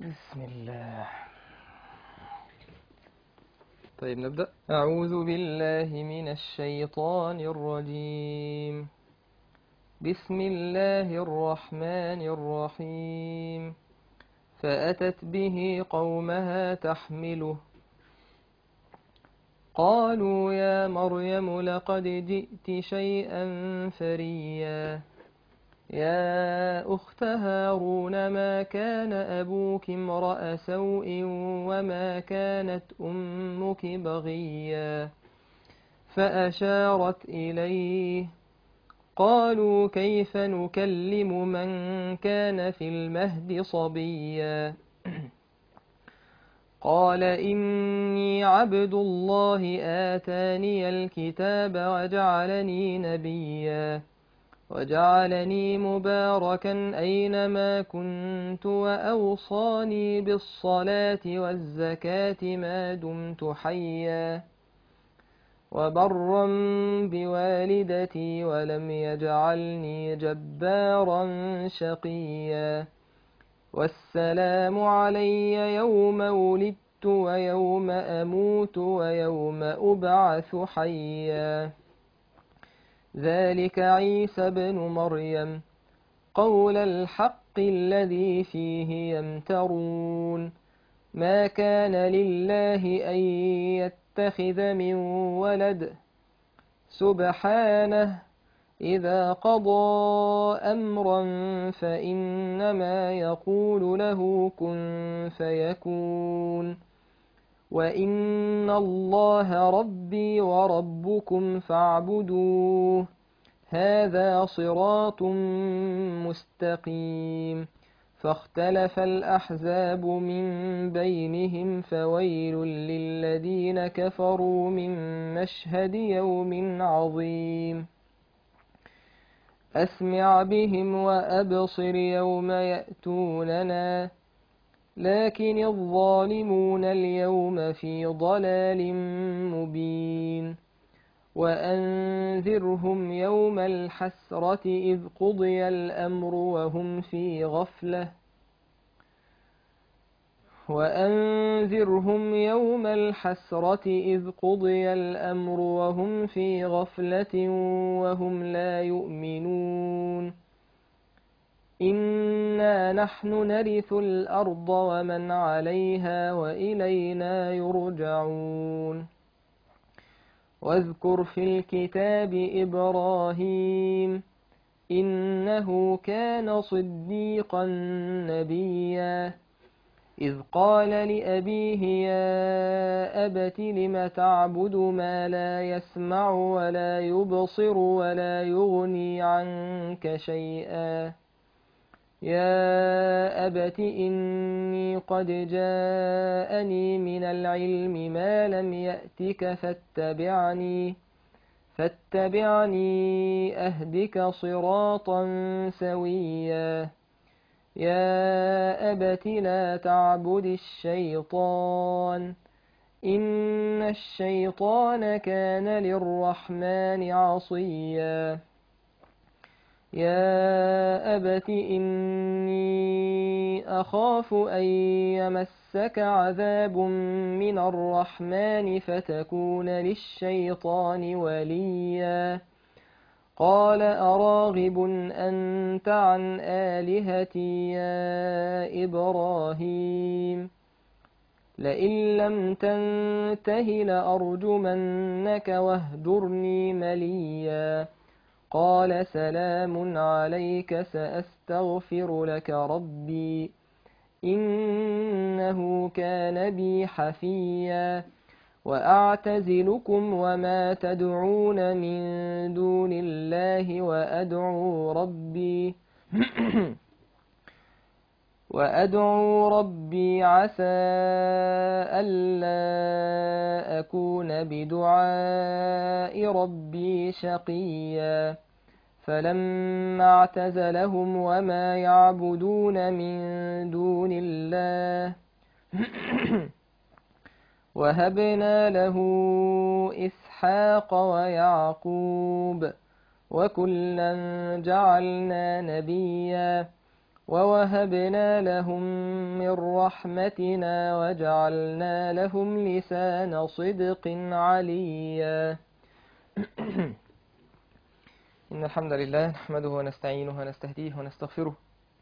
بسم الله. طيب نبدأ. أعوذ بالله من الشيطان الرجيم. بسم الله الرحمن الرحيم. فأتت به قومها تحمله قالوا يا مريم لقد جئت شيئا فريا يا أخت هارون ما كان أبوك امرأ سوء وما كانت أمك بغيا فأشارت إليه قالوا كيف نكلم من كان في المهد صبيا قال إني عبد الله آتاني الكتاب وجعلني نبيا وجعلني مباركا أينما كنت وأوصاني بالصلاة والزكاة ما دمت حيا وبرا بوالدتي ولم يجعلني جبارا شقيا والسلام علي يوم ولدت ويوم أموت ويوم أبعث حيا ذلك عيسى ابن مريم قول الحق الذي فيه يمترون ما كان لله أن يتخذ من ولد سبحانه إذا قضى أمرا فإنما يقول له كن فيكون وإن الله ربي وربكم فاعبدوه هذا صراط مستقيم فاختلف الأحزاب من بينهم فويل للذين كفروا من مشهد يوم عظيم أسمع بهم وأبصر يوم يأتوننا لكن الظالمون اليوم في ضلال مبين وأنذرهم يوم الحسرة إذ قضي الأمر وهم في غفلة وأنذرهم يوم الحسرة إذ قضي الأمر وهم في غفلة وهم لا يؤمنون إنا نحن نرث الأرض ومن عليها وإلينا يرجعون واذكر في الكتاب إبراهيم إنه كان صديقا نبيا إذ قال لأبيه يا أبت لم تعبد ما لا يسمع ولا يبصر ولا يغني عنك شيئا يا أبت إني قد جاءني من العلم ما لم يأتك فاتبعني أهدك صراطا سويا يا أبت لا تعبد الشيطان إن الشيطان كان للرحمن عصيا يا أبت إني أخاف أن يمسك عذاب من الرحمن فتكون للشيطان وليا قال أراغب أنت عن آلهتي يا إبراهيم لئن لم تنته لأرجمنك واهجرني مليا قال سلام عليك سأستغفر لك ربي إنه كان بي حفيا وأعتزلكم وما تدعون من دون الله وأدعو ربي عسى ألا أكون بدعاء ربي شقيا فلما اعتزلهم وما يعبدون من دون الله وهبنا له إسحاق ويعقوب وكلا جعلنا نبيا ووهبنا لهم من رحمتنا وجعلنا لهم لسان صدق عليا. إن الحمد لله نحمده ونستعينه ونستهديه ونستغفره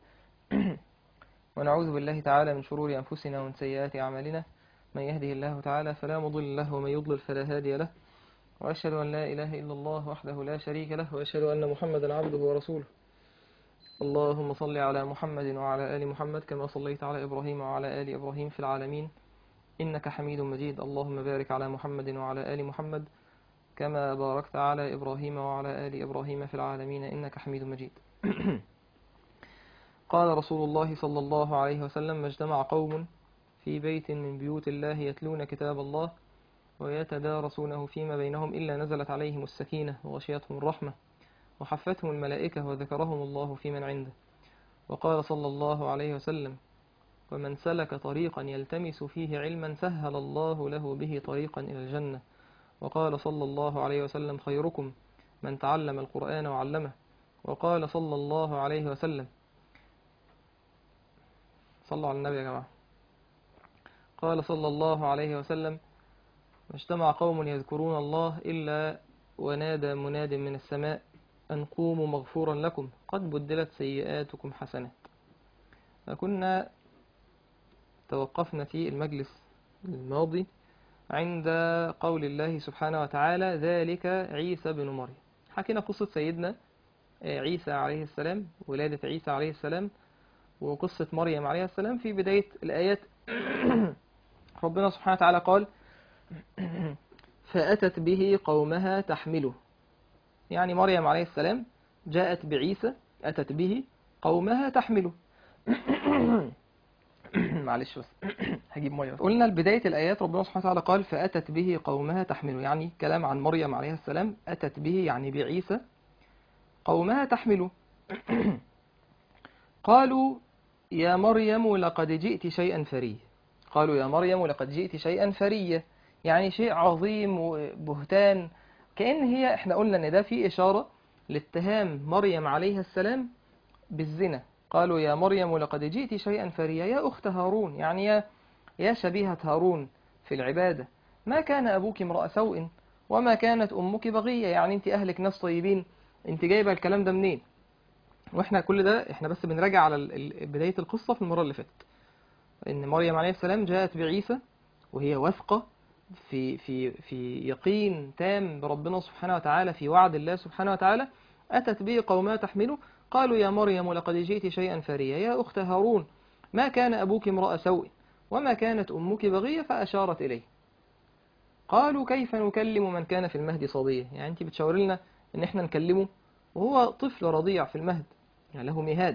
ونعوذ بالله تعالى من شرور أنفسنا ومن سيئات أعمالنا. من يهده الله تعالى فلا مضل له ومن يضلل فلا هادي له، وأشهد أن لا إله إلا الله وحده لا شريك له، وأشهد أن محمدا عبده ورسوله. اللهم صل على محمد وعلى آل محمد كما صليت على إبراهيم وعلى آل إبراهيم في العالمين إنك حميد مجيد. اللهم بارك على محمد وعلى آل محمد كما باركت على إبراهيم وعلى آل إبراهيم في العالمين إنك حميد مجيد. قال رسول الله صلى الله عليه وسلم: ما اجتمع قوم في بيت من بيوت الله يتلون كتاب الله ويتدارسونه فيما بينهم إلا نزلت عليهم السكينة وغشيتهم الرحمة وحفتهم الملائكة وذكرهم الله في من عنده. وقال صلى الله عليه وسلم: ومن سلك طريقا يلتمس فيه علما سهل الله له به طريقا إلى الجنة. وقال صلى الله عليه وسلم: خيركم من تعلم القرآن وعلمه. وقال صلى الله عليه وسلم: صلوا على النبي يا جماعة. قال صلى الله عليه وسلم: ما اجتمع قوم يذكرون الله إلا ونادى مناد من السماء أن قوموا مغفورا لكم قد بدلت سيئاتكم حسنات. فكنا توقفنا في المجلس الماضي عند قول الله سبحانه وتعالى: ذلك عيسى بن مريم. حكينا قصة سيدنا عيسى عليه السلام، ولادة عيسى عليه السلام، وقصة مريم عليه السلام. في بداية الآيات ربنا سبحانه وتعالى قال: فأتت به قومها تحمله. يعني مريم عليه السلام جاءت بعيسى، أتت به قومها تحمله. معلش بس هجيب ميه. قلنا بداية الآيات ربنا سبحانه وتعالى قال: فأتت به قومها تحمله، يعني كلام عن مريم عليه السلام. أتت به يعني بعيسى قومها تحمله. قالوا يا مريم لقد جئت شيئا فريا. قالوا يا مريم لقد جئت شيئا فريا، يعني شيء عظيم وبهتان. كأن هي، احنا قلنا ان ده فيه إشارة لاتهام مريم عليه السلام بالزنا. قالوا يا مريم لقد جئت شيئا فريا يا أخت هارون، يعني يا شبيهة هارون في العبادة. ما كان أبوك امرأ سوء وما كانت أمك بغية، يعني انت أهلك ناس طيبين، انت جايبة الكلام ده منين؟ واحنا كل ده احنا بس بنراجع على بداية القصة في المرة اللي فاتت، ان مريم عليه السلام جاءت بعيسى وهي واثقة في يقين تام بربنا سبحانه وتعالى، في وعد الله سبحانه وتعالى. أتت به قومها تحمله. قالوا يا مريم لقد جئت شيئا فريا يا أخت هارون ما كان أبوك امرأ سوء وما كانت أمك بغية، فأشارت إليه. قالوا كيف نكلم من كان في المهد صبيا، يعني أنت بتشاور لنا إن إحنا نكلمه وهو طفل رضيع في المهد، يعني له مهاد.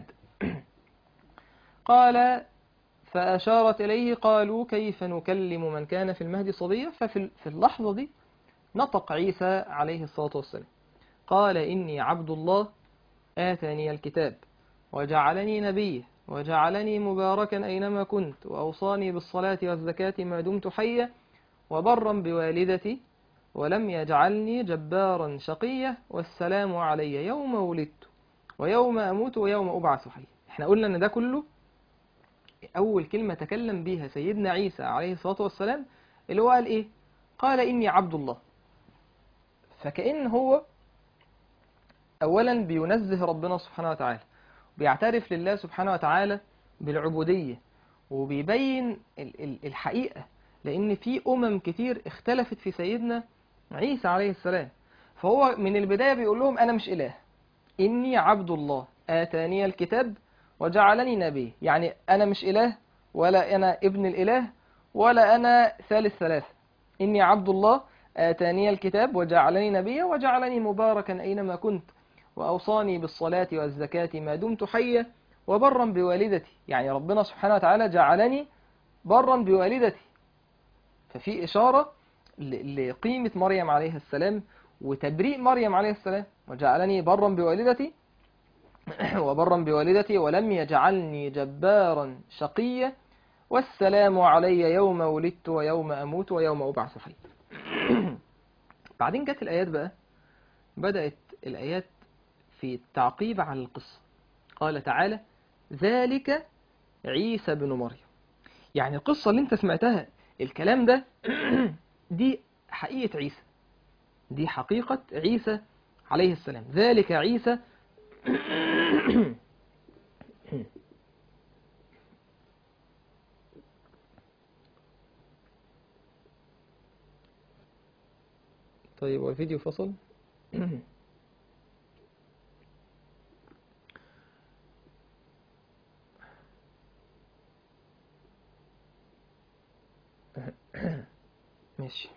قال فأشارت إليه. قالوا كيف نكلم من كان في المهد صبيا. ففي اللحظة دي نطق عيسى عليه الصلاة والسلام، قال إني عبد الله آتاني الكتاب وجعلني نبيا وجعلني مباركا أينما كنت وأوصاني بالصلاة والزكاة ما دمت حيا وبرا بوالدتي ولم يجعلني جبارا شقيا والسلام علي يوم ولدت ويوم أموت ويوم أبعث حيا. احنا قلنا ان ده كله أول كلمة تكلم بيها سيدنا عيسى عليه الصلاة والسلام اللي هو قال إيه؟ قال إني عبد الله. فكأن هو أولا بينزه ربنا سبحانه وتعالى، بيعترف لله سبحانه وتعالى بالعبودية، وبيبين الحقيقة، لأن في كتير اختلفت في سيدنا عيسى عليه السلام. فهو من البداية بيقول لهم أنا مش إله، إني عبد الله آتاني الكتاب وجعلني نبي، يعني أنا مش إله ولا أنا ابن الإله ولا أنا ثالث ثلاثة. إني عبد الله آتاني الكتاب وجعلني نبيا وجعلني مباركا أينما كنت وأوصاني بالصلاة والزكاة ما دمت حيا وبرا بوالدتي، يعني ربنا سبحانه وتعالى جعلني برا بوالدتي. ففي إشارة لقيمة مريم عليه السلام وتبريء مريم عليه السلام. وجعلني برا بوالدتي وبرا بوالدتي ولم يجعلني جبارا شقيا والسلام علي يوم ولدت ويوم أموت ويوم أبعث حيا. بعدين جت الآيات بقى، بدأت الآيات في التعقيب على القصة. قال تعالى ذلك عيسى بن مريم. يعني القصة اللي انت سمعتها، الكلام ده دي حقيقة عيسى، دي حقيقة عيسى عليه السلام. ذلك عيسى طيب والفيديو فصل. ماشي.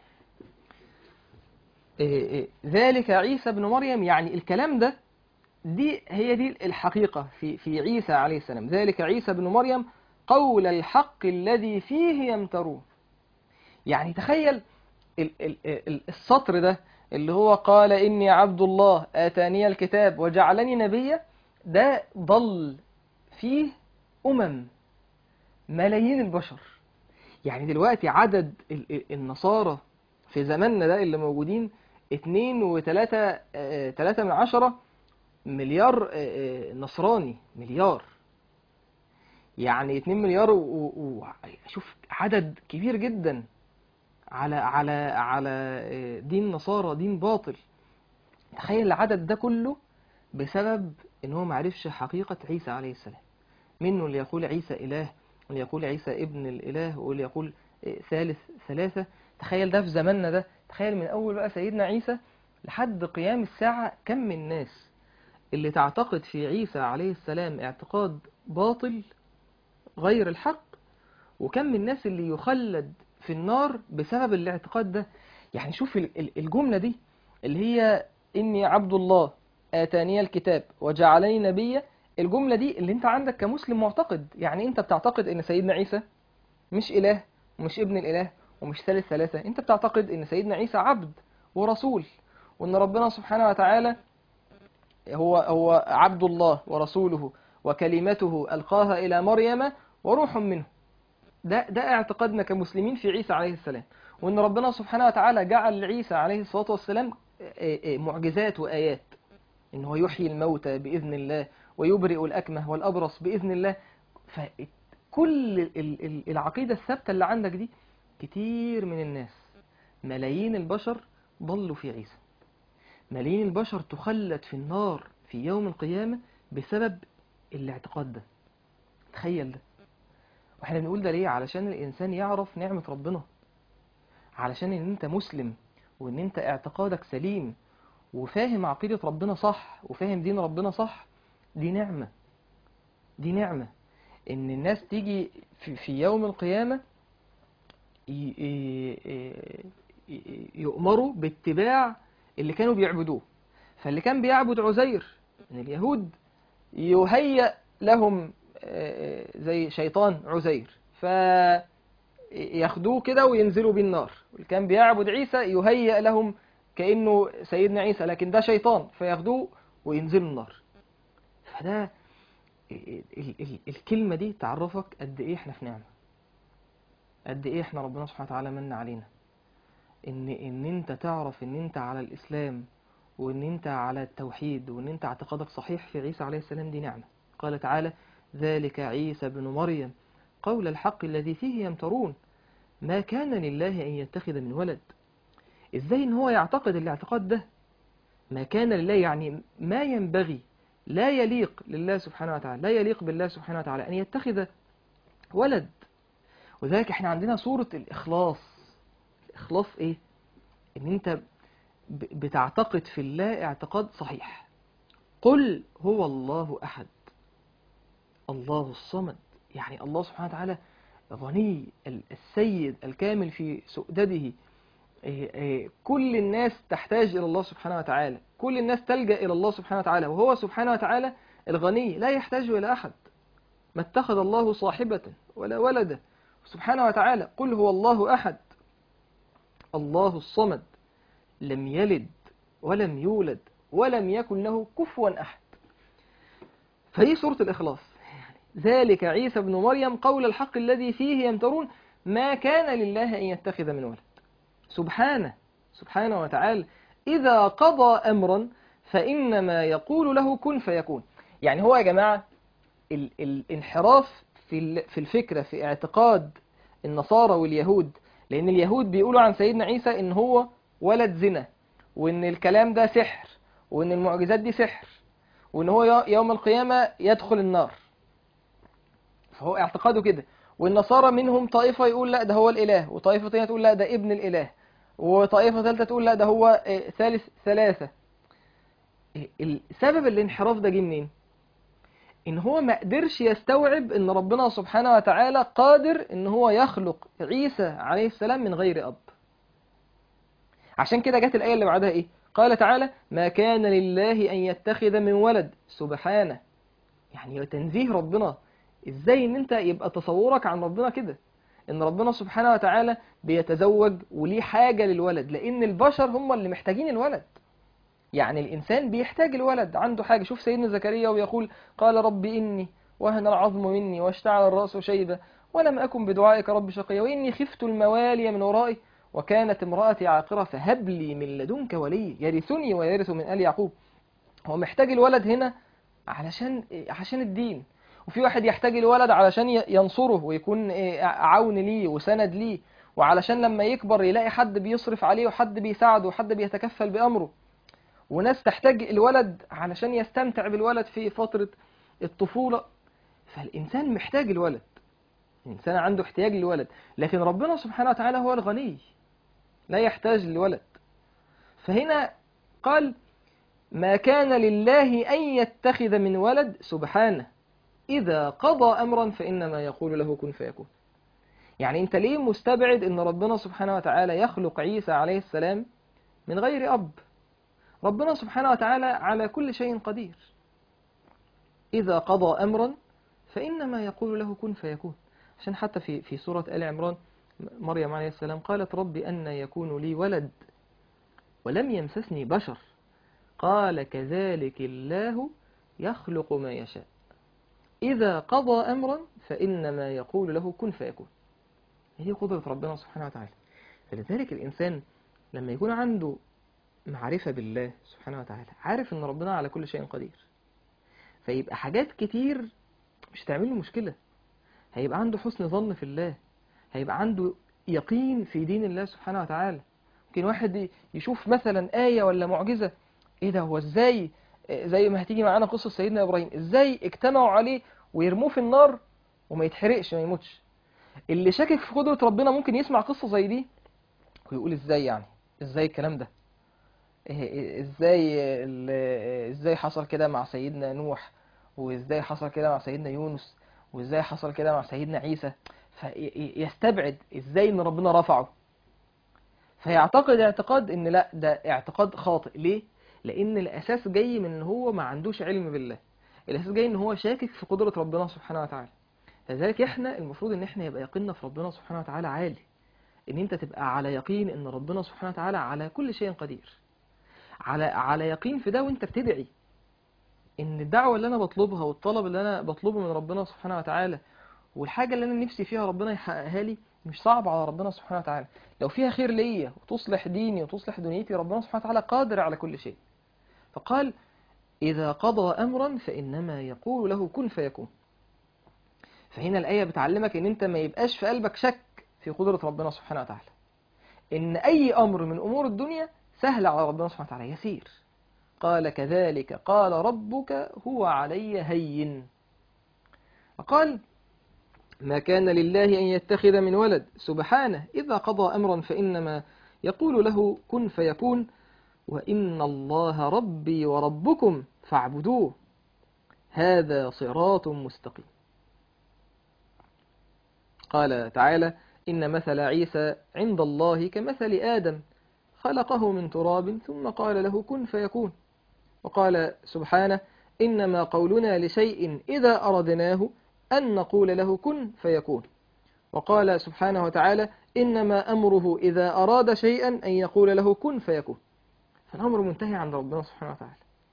ذلك عيسى بن مريم، يعني الكلام ده، دي هي دي الحقيقة في عيسى عليه السلام. ذلك عيسى بن مريم قول الحق الذي فيه يمترون. يعني تخيل السطر ده اللي هو قال إني عبد الله آتاني الكتاب وجعلني نبيا، ده ضل فيه أمم، ملايين البشر. يعني دلوقتي عدد النصارى في زماننا ده اللي موجودين 2.3 نصراني مليار. يعني 2 مليار شوف عدد كبير جدا على دين نصارى، دين باطل. تخيل العدد ده كله بسبب ان هو معرفش حقيقة عيسى عليه السلام. منه اللي يقول عيسى إله، واللي يقول عيسى ابن الإله، واللي يقول ثالث ثلاثة. تخيل ده في زماننا ده، تخيل من أول بقى سيدنا عيسى لحد قيام الساعة كم من الناس اللي تعتقد في عيسى عليه السلام اعتقاد باطل غير الحق، وكم من الناس اللي يخلد في النار بسبب الاعتقاد ده. يعني شوف الجملة دي اللي هي إني عبد الله آتاني الكتاب وجعلني نبيا. الجملة دي اللي انت عندك كمسلم معتقد، يعني انت بتعتقد ان سيدنا عيسى مش إله ومش ابن الإله ومش ثالث ثلاثة. انت بتعتقد ان سيدنا عيسى عبد ورسول، وان ربنا سبحانه وتعالى هو عبد الله ورسوله وكلمته ألقاها إلى مريم وروح منه. ده اعتقادنا كمسلمين في عيسى عليه السلام. وان ربنا سبحانه وتعالى جعل لعيسى عليه الصلاة والسلام معجزات وآيات، ان هو يحيي الموتى بإذن الله ويبرئ الأكمه والأبرص بإذن الله. فكل العقيدة الثابتة اللي عندك دي، كتير من الناس، ملايين البشر ضلوا في عيسى. ملايين البشر تخلد في النار في يوم القيامة بسبب الاعتقاد ده. تخيل ده. واحنا بنقول ده ليه؟ علشان الإنسان يعرف نعمة ربنا، علشان ان انت مسلم وان انت اعتقادك سليم وفاهم عقيدة ربنا صح وفاهم دين ربنا صح. دي نعمة، دي نعمة ان الناس تيجي في يوم القيامة يؤمروا باتباع اللي كانوا بيعبدوه. فاللي كان بيعبد عزير من اليهود يهيأ لهم زي شيطان عزير، فياخدوه كده وينزلوا بيه النار. واللي كان بيعبد عيسى يهيأ لهم كأنه سيدنا عيسى لكن ده شيطان، فياخدوه وينزلوا النار. فده الكلمة دي تعرفك قد ايه احنا في نعمة، قد ايه احنا ربنا سبحانه وتعالى من علينا ان انت تعرف ان انت على الاسلام، وان انت على التوحيد، وان انت اعتقادك صحيح في عيسى عليه السلام. دي نعمة. قال تعالى ذلك عيسى بن مريم قول الحق الذي فيه يمترون ما كان لله ان يتخذ من ولد. ازاي ان هو يعتقد الاعتقاد ده؟ ما كان لله يعني ما ينبغي، لا يليق لله سبحانه وتعالى، لا يليق بالله سبحانه وتعالى أن يتخذ ولد. وذلك احنا عندنا سورة الإخلاص. الإخلاص إيه؟ إن أنت بتعتقد في الله اعتقاد صحيح. قل هو الله أحد الله الصمد. يعني الله سبحانه وتعالى غني، السيد الكامل في سؤدده. كل الناس تحتاج إلى الله سبحانه وتعالى، كل الناس تلجأ إلى الله سبحانه وتعالى، وهو سبحانه وتعالى الغني لا يحتاج إلى أحد. ما اتخذ الله صاحبة ولا ولدا سبحانه وتعالى. قل هو الله أحد الله الصمد لم يلد ولم يولد ولم يكن له كفوا أحد. فهي سورة الإخلاص. ذلك عيسى بن مريم قول الحق الذي فيه يمترون ما كان لله أن يتخذ من ولد. سبحانه وتعالى إذا قضى أمرا فإنما يقول له كن فيكون. يعني هو يا جماعة الانحراف في الفكرة، في اعتقاد النصارى واليهود، لأن اليهود بيقولوا عن سيدنا عيسى إن هو ولد زنا، وإن الكلام ده سحر، وإن المعجزات دي سحر، وإن هو يوم القيامة يدخل النار. فهو اعتقاده كده. والنصارى منهم طائفة يقول لا ده هو الإله، وطائفة تانية تقول لا ده ابن الإله، وطائفة ثالثة تقول لا ده هو ثالث ثلاثة. السبب الانحراف ده جه منين؟ إن هو ما قدرش يستوعب إن ربنا سبحانه وتعالى قادر إن هو يخلق عيسى عليه السلام من غير أب. عشان كده جت الآية اللي بعدها إيه؟ قال تعالى: ما كان لله أن يتخذ من ولد سبحانه. يعني تنزيه ربنا. إزاي إن أنت يبقى تصورك عن ربنا كده؟ إن ربنا سبحانه وتعالى بيتزوج وليه حاجة للولد، لأن البشر هم اللي محتاجين الولد. يعني الإنسان بيحتاج الولد، عنده حاجة. شوف سيدنا زكريا ويقول: قال رب إني وهن العظم مني واشتعل الرأس شيبة ولم أكن بدعائك رب شقيا وإني خفت الموالي من ورائي وكانت امرأتي عاقرة فهب لي من لدنك ولي يرثني ويرث من آل يعقوب. هو محتاج الولد هنا عشان الدين. وفي واحد يحتاج الولد علشان ينصره ويكون عون ليه وسند ليه، وعلشان لما يكبر يلاقي حد بيصرف عليه وحد بيساعده وحد بيتكفل بأمره. وناس تحتاج الولد علشان يستمتع بالولد في فترة الطفولة. فالإنسان محتاج الولد، الإنسان عنده احتياج للولد. لكن ربنا سبحانه وتعالى هو الغني، لا يحتاج للولد. فهنا قال: ما كان لله أن يتخذ من ولد سبحانه إذا قضى أمرا فإنما يقول له كن فيكون. يعني أنت ليه مستبعد أن ربنا سبحانه وتعالى يخلق عيسى عليه السلام من غير أب؟ ربنا سبحانه وتعالى على كل شيء قدير. إذا قضى أمرا فإنما يقول له كن فيكون. عشان حتى في سورة آل عمران مريم عليه السلام قالت: رب أن يكون لي ولد ولم يمسسني بشر قال كذلك الله يخلق ما يشاء إذا قضى أمرا فإنما يقول له كن فيكون. هي قدرة ربنا سبحانه وتعالى. فلذلك الإنسان لما يكون عنده معرفة بالله سبحانه وتعالى، عارف أن ربنا على كل شيء قدير، فيبقى حاجات كتير مش تعمل له مشكلة. هيبقى عنده حسن ظن في الله، هيبقى عنده يقين في دين الله سبحانه وتعالى. ممكن واحد يشوف مثلا آية ولا معجزة، إيه ده؟ هو إزاي؟ زي ما هتيجي معانا قصة سيدنا إبراهيم، إزاي اجتمعوا عليه ويرموه في النار وما يتحرقش ما يموتش؟ اللي شاكك في قدرة ربنا ممكن يسمع قصة زي دي ويقول: إزاي يعني؟ إزاي الكلام ده؟ ازاي حصل كده مع سيدنا نوح، وازاي حصل كده مع سيدنا يونس، وازاي حصل كده مع سيدنا عيسى؟ فيستبعد ازاي ان ربنا رفعه، فيعتقد اعتقاد ان لا، ده اعتقاد خاطئ. ليه؟ لان الاساس جاي من ان هو ما عندوش علم بالله، الاساس جاي ان هو شاكك في قدرة ربنا سبحانه وتعالى. لذلك احنا المفروض ان احنا يبقى يقيننا في ربنا سبحانه وتعالى عالي، ان انت تبقى على يقين ان ربنا سبحانه وتعالى على كل شيء قدير، على يقين في ده. وانت بتدعي ان الدعوة اللي انا بطلبها والطلب اللي انا بطلبه من ربنا سبحانه وتعالى والحاجة اللي انا نفسي فيها ربنا يحققها لي مش صعب على ربنا سبحانه وتعالى. لو فيها خير ليا وتصلح ديني وتصلح دنيتي، ربنا سبحانه وتعالى قادر على كل شيء. فقال: إذا قضى أمرا فإنما يقول له كن فيكون. فهنا الآية بتعلمك ان انت ما يبقاش في قلبك شك في قدرة ربنا سبحانه وتعالى، ان اي امر من امور الدنيا سهل على ربنا سبحانه وتعالى، يسير. قال كذلك قال ربك هو علي هين. فقال: ما كان لله أن يتخذ من ولد سبحانه إذا قضى أمرا فإنما يقول له كن فيكون وإن الله ربي وربكم فاعبدوه هذا صراط مستقيم. قال تعالى: إن مثل عيسى عند الله كمثل آدم خلقه من تراب ثم قال له كن فيكون. وقال سبحانه: إنما قولنا لشيء إذا أردناه أن نقول له كن فيكون. وقال سبحانه وتعالى: إنما أمره إذا أراد شيئا أن يقول له كن فيكون. فالأمر منتهي عند ربنا سبحانه وتعالى.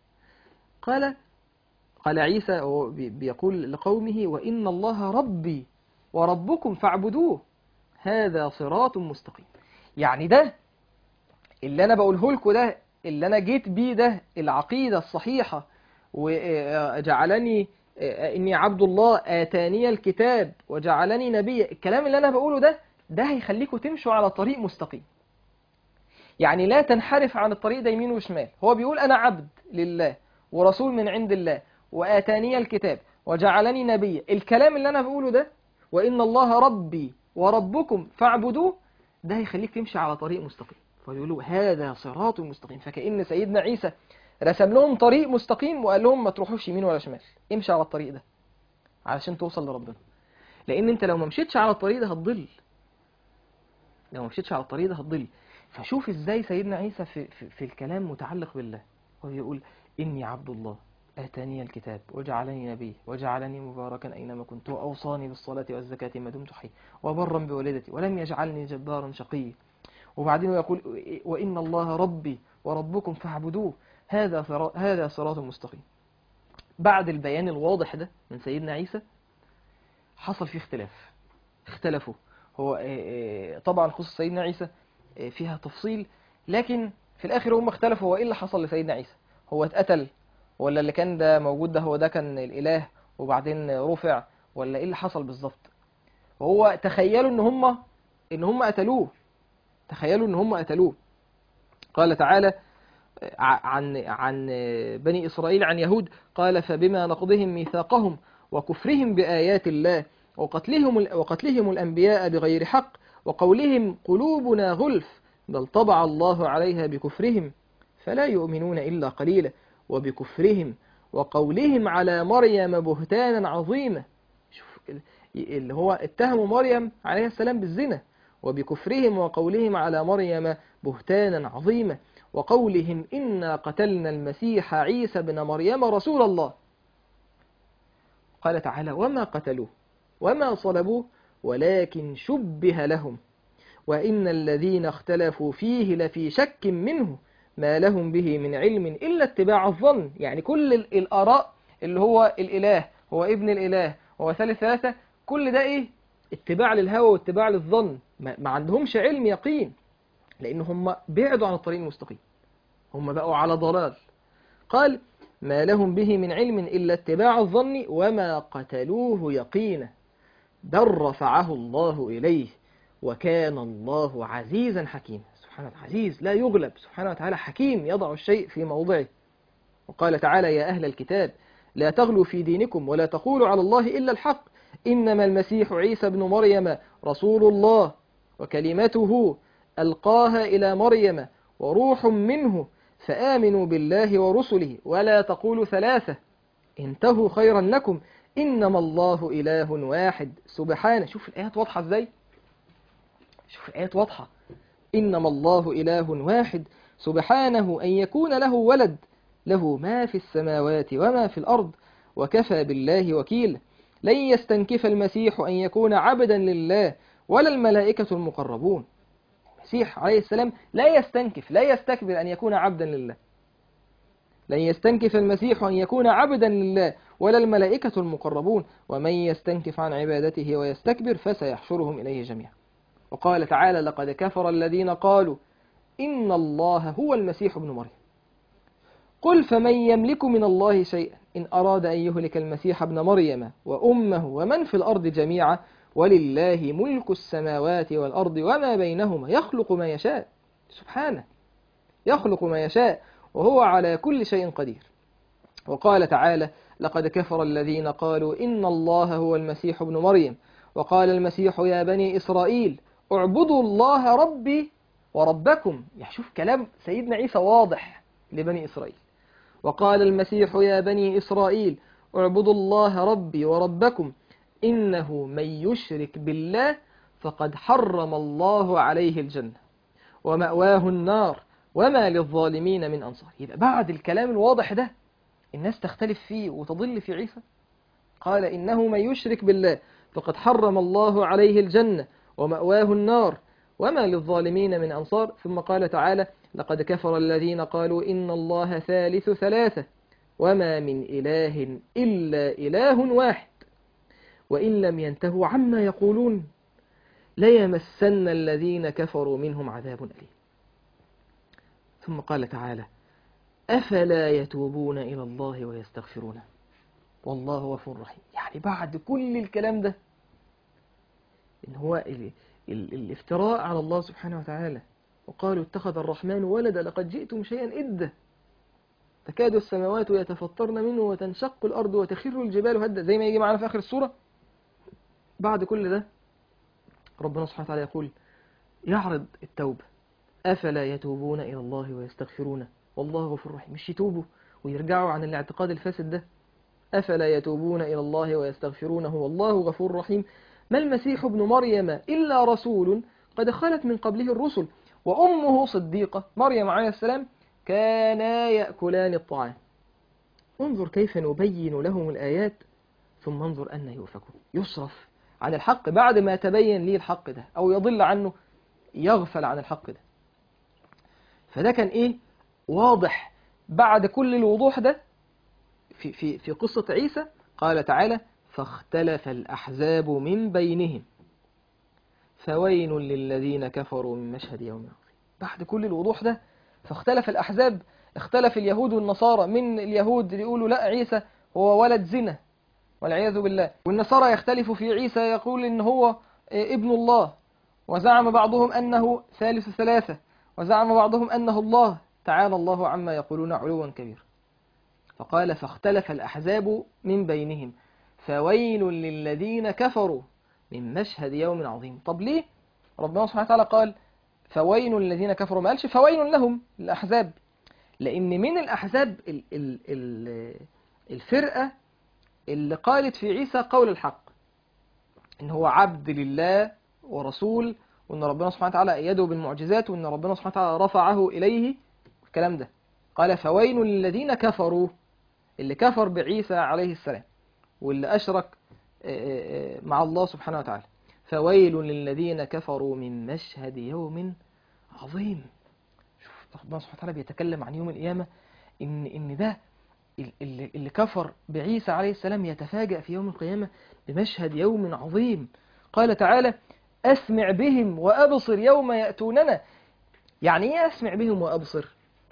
قال عيسى بيقول لقومه: وإن الله ربي وربكم فاعبدوه هذا صراط مستقيم. يعني ده اللي أنا بقوله لكم، ده اللي أنا جيت بيه، ده العقيدة الصحيحة وجعلني إني عبد الله آتاني الكتاب وجعلني نبيا، الكلام اللي أنا بقوله ده هيخليكم تمشوا على طريق مستقيم. يعني لا تنحرف عن الطريق ده يمين وشمال. هو بيقول أنا عبد لله ورسول من عند الله وآتاني الكتاب وجعلني نبيا، الكلام اللي أنا بقوله ده وإن الله ربي وربكم فاعبدوه، ده هيخليك تمشي على طريق مستقيم. فيقولوا هذا صراط مستقيم. فكأن سيدنا عيسى رسم لهم طريق مستقيم وقال لهم ما تروحوش يمين ولا شمال، امشي على الطريق ده علشان توصل لربنا. لأن أنت لو ما مشيتش على الطريق ده هتضل، لو ما مشيتش على الطريق ده هتضل. فشوف ازاي سيدنا عيسى في الكلام متعلق بالله. هو يقول إني عبد الله آتاني الكتاب وجعلني نبي وجعلني مباركا أينما كنت وأوصاني بالصلاة والزكاة ما دمت حي وبرا بوالدتي ولم يجعلني جبارا شقيا. وبعدين يقول وإن الله ربي وربكم فاعبدوه هذا صراط مستقيم. بعد البيان الواضح ده من سيدنا عيسى حصل فيه اختلفوا. هو طبعا خصوص سيدنا عيسى فيها تفصيل، لكن في الآخر هم اختلفوا. هو إيه اللي حصل لسيدنا عيسى؟ هو اتقتل ولا اللي كان ده موجود ده هو ده كان الإله وبعدين رفع، ولا إيه اللي حصل بالظبط؟ وهو تخيلوا إن هم قتلوه، تخيلوا إن هم قتلوه. قال تعالى عن بني إسرائيل عن يهود قال فبما نقضهم ميثاقهم وكفرهم بآيات الله وقتلهم الأنبياء بغير حق وقولهم قلوبنا غلف بل طبع الله عليها بكفرهم فلا يؤمنون إلا قليلا وبكفرهم وقولهم على مريم بهتانا عظيما. شوف اللي هو اتهموا مريم عليه السلام بالزنا، وبكفرهم وقولهم على مريم بهتانا عظيما وقولهم إنا قتلنا المسيح عيسى بن مريم رسول الله. قال تعالى وما قتلوه وما صلبوه ولكن شبه لهم وإن الذين اختلفوا فيه لفي شك منه ما لهم به من علم إلا اتباع الظن. يعني كل الآراء اللي هو الإله هو ابن الإله هو ثالث ثلاثة، كل ده إيه؟ اتباع للهوى واتباع للظن، ما عندهمش علم يقين، لأن هم بعدوا عن الطريق المستقيم، هم بقوا على ضلال. قال ما لهم به من علم إلا اتباع الظن وما قتلوه يقينا بل رفعه الله إليه وكان الله عزيزا حكيما. سبحانه عزيز لا يغلب، سبحانه وتعالى حكيم يضع الشيء في موضعه. وقال تعالى يا أهل الكتاب لا تغلوا في دينكم ولا تقولوا على الله إلا الحق إنما المسيح عيسى بن مريم رسول الله وكلمته ألقاها إلى مريم وروح منه فآمنوا بالله ورسله ولا تقولوا ثلاثة انتهوا خيرا لكم إنما الله إله واحد سبحانه. شوف الآيات واضحة إزاي، شوف الآيات واضحة. إنما الله إله واحد سبحانه أن يكون له ولد له ما في السماوات وما في الأرض وكفى بالله وكيلا. لن يستنكف المسيح أن يكون عبدا لله ولا الملائكة المقربون. المسيح عليه السلام لا يستنكف لا يستكبر أن يكون عبدا لله. لن يستنكف المسيح أن يكون عبدا لله ولا الملائكة المقربون ومن يستنكف عن عبادته ويستكبر فسيحشرهم إليه جميعا. وقال تعالى لقد كفر الذين قالوا إن الله هو المسيح ابن مريم قل فمن يملك من الله شيئا إن أراد أن يهلك المسيح ابن مريم وأمه ومن في الأرض جميعا ولله ملك السماوات والأرض وما بينهما يخلق ما يشاء. سبحانه يخلق ما يشاء وهو على كل شيء قدير. وقال تعالى لقد كفر الذين قالوا إن الله هو المسيح ابن مريم وقال المسيح يا بني إسرائيل اعبدوا الله ربي وربكم. يعني شوف كلام سيدنا عيسى واضح لبني إسرائيل. وقال المسيح يا بني إسرائيل اعبدوا الله ربي وربكم إنه من يشرك بالله فقد حرم الله عليه الجنة ومأواه النار وما للظالمين من أنصار. يبقى بعد الكلام الواضح ده الناس تختلف فيه وتضل في عيسى. قال إنه من يشرك بالله فقد حرم الله عليه الجنة ومأواه النار وما للظالمين من أنصار. ثم قال تعالى لقد كفر الذين قالوا إن الله ثالث ثلاثة وما من إله إلا إله واحد وإن لم ينتهوا عما يقولون ليمسن الذين كفروا منهم عذاب أليم. ثم قال تعالى أفلا يتوبون إلى الله ويستغفرونه. والله غفور رحيم. يعني بعد كل الكلام ده، إن هو الافتراء على الله سبحانه وتعالى، وقالوا اتخذ الرحمن ولدا لقد جئتم شيئا إدا، تكاد السماوات يتفطرن منه وتنشق الأرض وتخر الجبال هدا، زي ما يجي معنا في آخر السورة. بعد كل ده ربنا سبحانه وتعالى يقول يعرض التوبة، أفلا يتوبون إلى الله ويستغفرونه والله غفور رحيم. مش يتوبوا ويرجعوا عن الاعتقاد الفاسد ده، أفلا يتوبون إلى الله ويستغفرونه والله غفور رحيم. ما المسيح ابن مريم إلا رسول قد خلت من قبله الرسل وأمه صديقة، مريم عليه السلام، كانا يأكلان الطعام. انظر كيف نبين لهم الآيات ثم انظر أن يؤفكون. يصرف عن الحق بعد ما تبين لي الحق ده، أو يضل عنه، يغفل عن الحق ده. فده كان إيه؟ واضح. بعد كل الوضوح ده في قصة عيسى قال تعالى فاختلف الأحزاب من بينهم فويل للذين كفروا من مشهد يوم عظيم. بعد كل الوضوح ده فاختلف الأحزاب، اختلف اليهود والنصارى. من اليهود يقولوا لا، عيسى هو ولد زنا والعياذ بالله، والنصارى يختلفوا في عيسى، يقول إن هو ابن الله، وزعم بعضهم أنه ثالث ثلاثة، وزعم بعضهم أنه الله، تعالى الله عما يقولون علوا كبيرا. فقال فاختلف الأحزاب من بينهم فويل للذين كفروا من مشهد يوم عظيم. طب ليه ربنا سبحانه وتعالى قال فويل للذين كفروا، ما قالش فويل لهم الأحزاب؟ لأن من الأحزاب الفرقة اللي قالت في عيسى قول الحق، إن هو عبد لله ورسول، وإن ربنا سبحانه وتعالى أيده بالمعجزات، وإن ربنا سبحانه وتعالى رفعه إليه، الكلام ده. قال فويل للذين كفروا، اللي كفر بعيسى عليه السلام واللي أشرك مع الله سبحانه وتعالى. فويل للذين كفروا من مشهد يوم عظيم. شوف ربنا سبحانه وتعالى بيتكلم عن يوم القيامة، إن ده اللي كفر بعيسى عليه السلام يتفاجأ في يوم القيامة بمشهد يوم عظيم. قال تعالى أسمع بهم وأبصر يوم يأتوننا. يعني إيه أسمع بهم وأبصر؟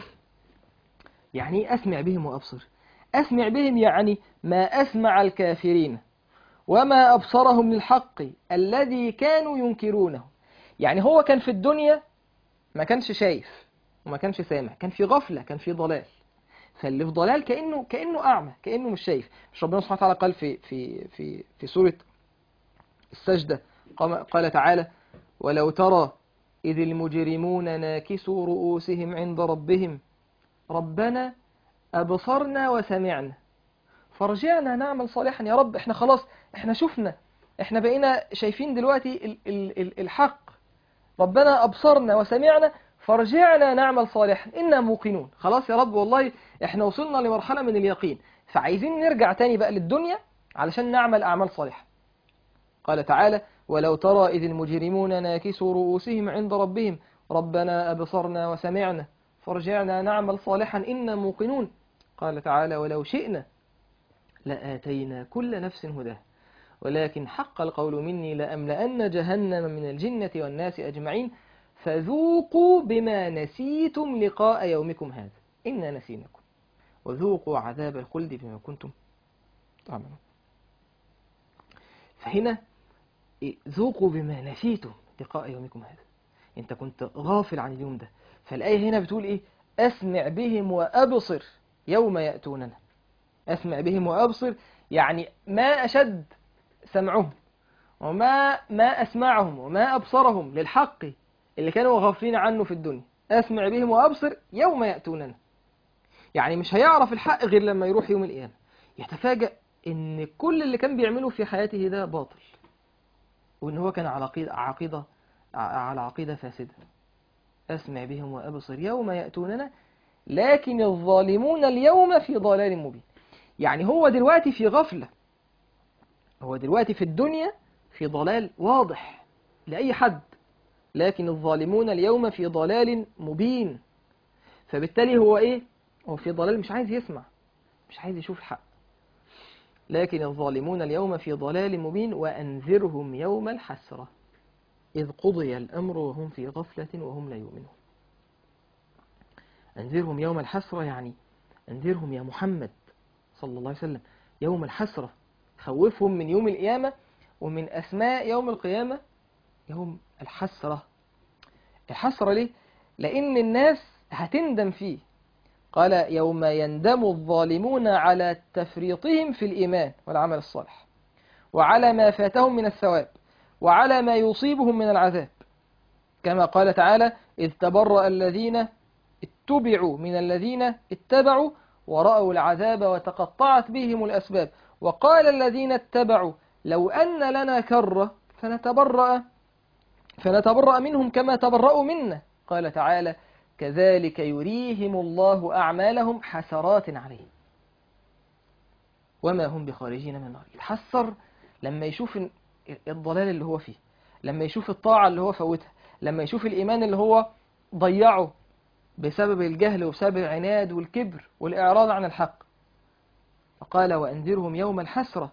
يعني إيه أسمع بهم وأبصر؟ أسمع بهم يعني ما أسمع الكافرين وما أبصرهم للحق الذي كانوا ينكرونه. يعني هو كان في الدنيا ما كانش شايف وما كانش سامع، كان في غفلة، كان في ضلال. فاللي في ضلال كأنه أعمى، كأنه مش شايف. مش ربنا سبحانه وتعالى قال في سورة السجدة، قال تعالى ولو ترى إذ المجرمون ناكسوا رؤوسهم عند ربهم ربنا أبصرنا وسمعنا فرجعنا نعمل صالحا. يا رب احنا خلاص، احنا شفنا، احنا بقينا شايفين دلوقتي الحق. ربنا أبصرنا وسمعنا فرجعنا نعمل صالحا إنا موقنون. خلاص يا رب والله احنا وصلنا لمرحلة من اليقين، فعايزين نرجع تاني بقى للدنيا علشان نعمل أعمال صالحة. قال تعالى ولو ترى إذ المجرمون ناكسوا رؤوسهم عند ربهم ربنا أبصرنا وسمعنا فرجعنا نعمل صالحا إنا موقنون. قال تعالى ولو شئنا لآتينا كل نفس هداها ولكن حق القول مني لأملأن جهنم من الجنة والناس أجمعين فذوقوا بما نسيتم لقاء يومكم هذا إنا نسيناكم وذوقوا عذاب الخلد بما كنتم تعملون. فهنا ذوقوا بما نسيتم لقاء يومكم هذا، انت كنت غافل عن اليوم ده. فالآية هنا بتقول ايه؟ أسمع بهم وأبصر يوم يأتوننا. أسمع بهم وأبصر يعني ما أشد سمعهم ما أسمعهم وما أبصرهم للحق اللي كانوا غافلين عنه في الدنيا. أسمع بهم وأبصر يوم يأتوننا، يعني مش هيعرف الحق غير لما يروح يوم القيامة يتفاجأ إن كل اللي كان بيعمله في حياته ده باطل، وإن هو كان على عقيدة فاسدة. أسمع بهم وأبصر يوم يأتوننا لكن الظالمون اليوم في ضلال مبين. يعني هو دلوقتي في غفلة، هو دلوقتي في الدنيا في ضلال واضح لأي حد، لكن الظالمون اليوم في ضلال مبين. فبالتالي هو إيه؟ هو في ضلال، مش عايز يسمع، مش عايز يشوف الحق. لكن الظالمون اليوم في ضلال مبين وأنذرهم يوم الحسرة إذ قضي الأمر وهم في غفلة وهم لا يؤمنون. أنذرهم يوم الحسرة يعني أنذرهم يا محمد صلى الله عليه وسلم يوم الحسرة، خوفهم من يوم القيامة، ومن أسماء يوم القيامة يوم الحسرة. الحسرة ليه؟ لأن الناس هتندم فيه. قال يوم يندم الظالمون على تفريطهم في الإيمان والعمل الصالح، وعلى ما فاتهم من الثواب، وعلى ما يصيبهم من العذاب، كما قال تعالى إذ تبرأ الذين اتبعوا من الذين اتبعوا ورأوا العذاب وتقطعت بهم الأسباب، وقال الذين اتبعوا لو أن لنا كرة فنتبرأ منهم كما تبرأوا منا. قال تعالى كذلك يريهم الله أعمالهم حسرات عليهم وما هم بخارجين من النار. يتحسر لما يشوف الضلال اللي هو فيه، لما يشوف الطاعة اللي هو فوتها، لما يشوف الإيمان اللي هو ضيعه بسبب الجهل وبسبب العناد والكبر والإعراض عن الحق. فقال وأنذرهم يوم الحسرة.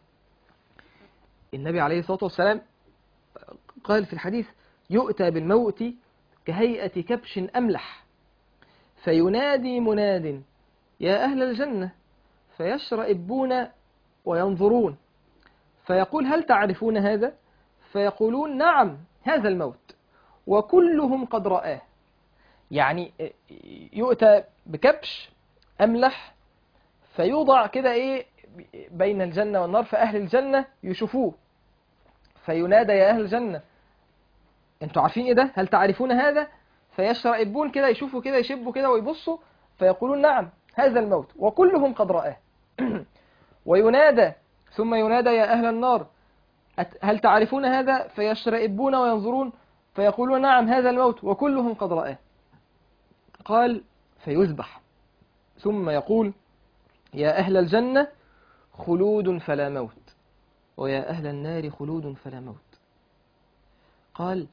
النبي عليه الصلاة والسلام قال في الحديث يؤتى بالموت كهيئة كبش أملح فينادي مناد يا أهل الجنة فيشرئبون وينظرون فيقول هل تعرفون هذا؟ فيقولون نعم هذا الموت وكلهم قد رآه. يعني يؤتى بكبش أملح فيوضع كده إيه بين الجنة والنار، فأهل الجنة يشوفوه فينادى يا أهل الجنة أنتوا عارفين إيه ده؟ هل تعرفون هذا؟ فيشرئبون كده، يشوفوا كده، يشبوا كده ويبصوا فيقولون نعم هذا الموت وكلهم قد رآه. وينادى ثم ينادى يا أهل النار هل تعرفون هذا؟ فيشرئبون وينظرون فيقولون نعم هذا الموت وكلهم قد رآه. قال فيذبح ثم يقول يا أهل الجنة خلود فلا موت ويا أهل النار خلود فلا موت. قال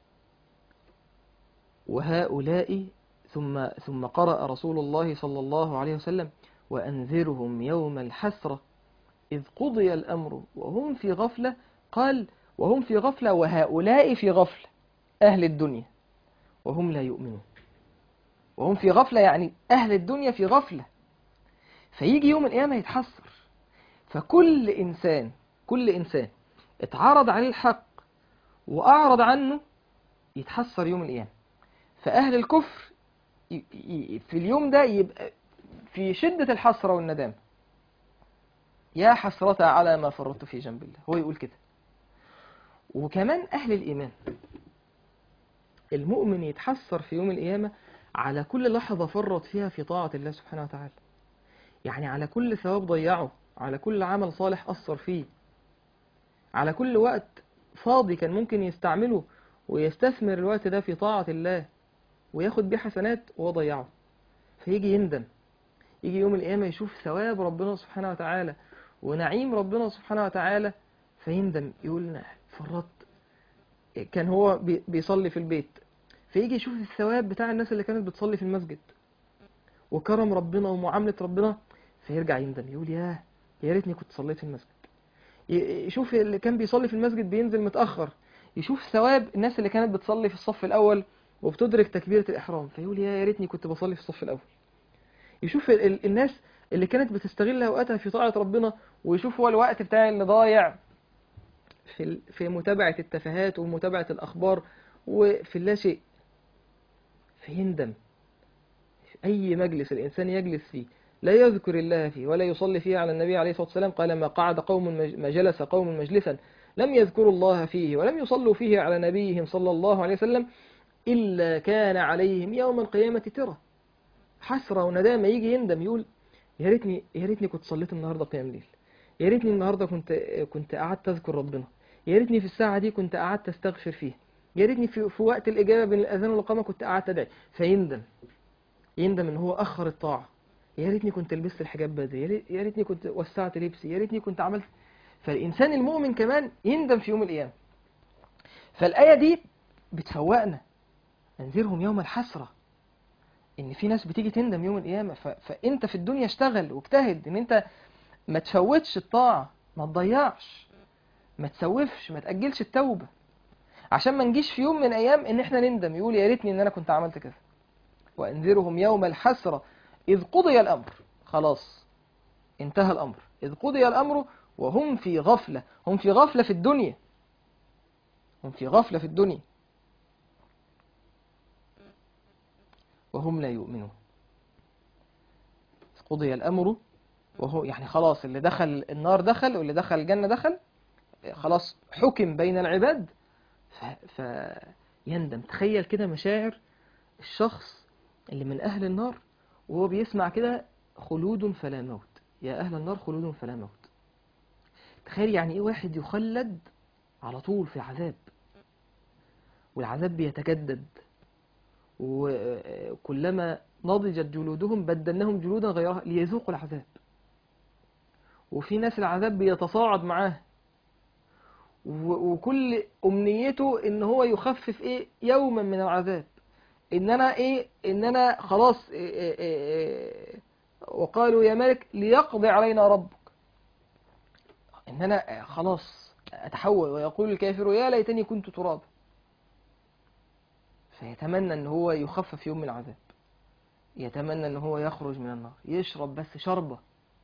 وهؤلاء ثم قرأ رسول الله صلى الله عليه وسلم وأنذرهم يوم الحسرة إذ قضي الأمر وهم في غفلة. قال وهم في غفلة وهؤلاء في غفلة، أهل الدنيا وهم لا يؤمنون. وهم في غفلة يعني أهل الدنيا في غفلة. فيجي يوم القيامة يتحسر. فكل إنسان اتعرض عليه الحق وأعرض عنه يتحسر يوم القيامة. فأهل الكفر في اليوم ده يبقى في شدة الحسرة والندامة، يا حسرة على ما فرطت في جنب الله، هو يقول كده. وكمان أهل الإيمان المؤمن يتحسر في يوم القيامة على كل لحظة فرط فيها في طاعة الله سبحانه وتعالى، يعني على كل ثواب ضيعه، على كل عمل صالح أثر فيه، على كل وقت فاضي كان ممكن يستعمله ويستثمر الوقت ده في طاعة الله وياخد بيه حسنات وهو ضيعه. فيجي يندم، يجي يوم القيامة يشوف ثواب ربنا سبحانه وتعالى ونعيم ربنا سبحانه وتعالى فيندم، يقول فرطت. كان هو بيصلي في البيت فيجي يشوف الثواب بتاع الناس اللي كانت بتصلي في المسجد وكرم ربنا ومعاملة ربنا، فيرجع يندم يقول يا ريتني كنت صليت في المسجد. يشوف اللي كان بيصلي في المسجد بينزل متأخر، يشوف ثواب الناس اللي كانت بتصلي في الصف الأول وبتدرك تكبيرة الإحرام فيقول يا ريتني كنت بصلي في الصف الأول. يشوف الناس اللي كانت بتستغل أوقاتها في طاعة ربنا، ويشوف هو الوقت بتاعي اللي ضايع في متابعة التفاهات ومتابعة الأخبار وفي اللا شيء، فيندم. أي مجلس الإنسان يجلس فيه لا يذكر الله فيه ولا يصلي فيه على النبي عليه الصلاة والسلام، قال ما جلس قوم مجلسا لم يذكروا الله فيه ولم يصلوا فيه على نبيهم صلى الله عليه وسلم إلا كان عليهم يوم القيامة ترى. حسرة وندامة، يجي يندم يقول يا ريتني كنت صليت النهاردة قيام ليل، يا ريتني النهاردة كنت قعدت أذكر ربنا، يا ريتني في الساعة دي كنت قعدت أستغفر فيها، يا ريتني في وقت الإجابة بين الأذان والإقامة كنت قعدت أدعي. فيندم إن هو أخر الطاعة، يا ريتني كنت لبست الحجاب بدري، يا ريتني كنت وسعت لبسي، يا ريتني كنت عملت. فالإنسان المؤمن كمان يندم في يوم القيامة. فالآية دي بتفوقنا أنذرهم يوم الحسرة، إن في ناس بتيجي تندم يوم القيامة. فأنت في الدنيا اشتغل واجتهد إن أنت ما تفوتش الطاعة، ما تضيعش، ما تسوفش، ما تأجلش التوبة، عشان ما نجيش في يوم من أيام إن إحنا نندم يقول يا ريتني إن أنا كنت عملت كذا. وأنذرهم يوم الحسرة إذ قضي الأمر، خلاص انتهى الأمر. إذ قضي الأمر وهم في غفلة، هم في غفلة في الدنيا، هم في غفلة في الدنيا وهم لا يؤمنون. إذ قضي الأمر وهو يعني خلاص اللي دخل النار دخل واللي دخل الجنة دخل، خلاص حكم بين العباد. فيندم. تخيل كده مشاعر الشخص اللي من أهل النار وهو بيسمع كده خلود فلا موت، يا أهل النار خلود فلا موت. تخيل يعني إيه واحد يخلد على طول في عذاب، والعذاب بيتجدد، وكلما نضجت جلودهم بدلناهم جلودا غيرها ليذوقوا العذاب. وفي ناس العذاب بيتصاعد معاه، وكل أمنيته إن هو يخفف إيه يوما من العذاب، إن أنا خلاص وقالوا يا ملك ليقضي علينا ربك، إن أنا خلاص أتحول. ويقول الكافر يا ليتني كنت ترابا. فيتمنى إن هو يخفف يوم من العذاب، يتمنى إن هو يخرج من النار، يشرب بس شربة،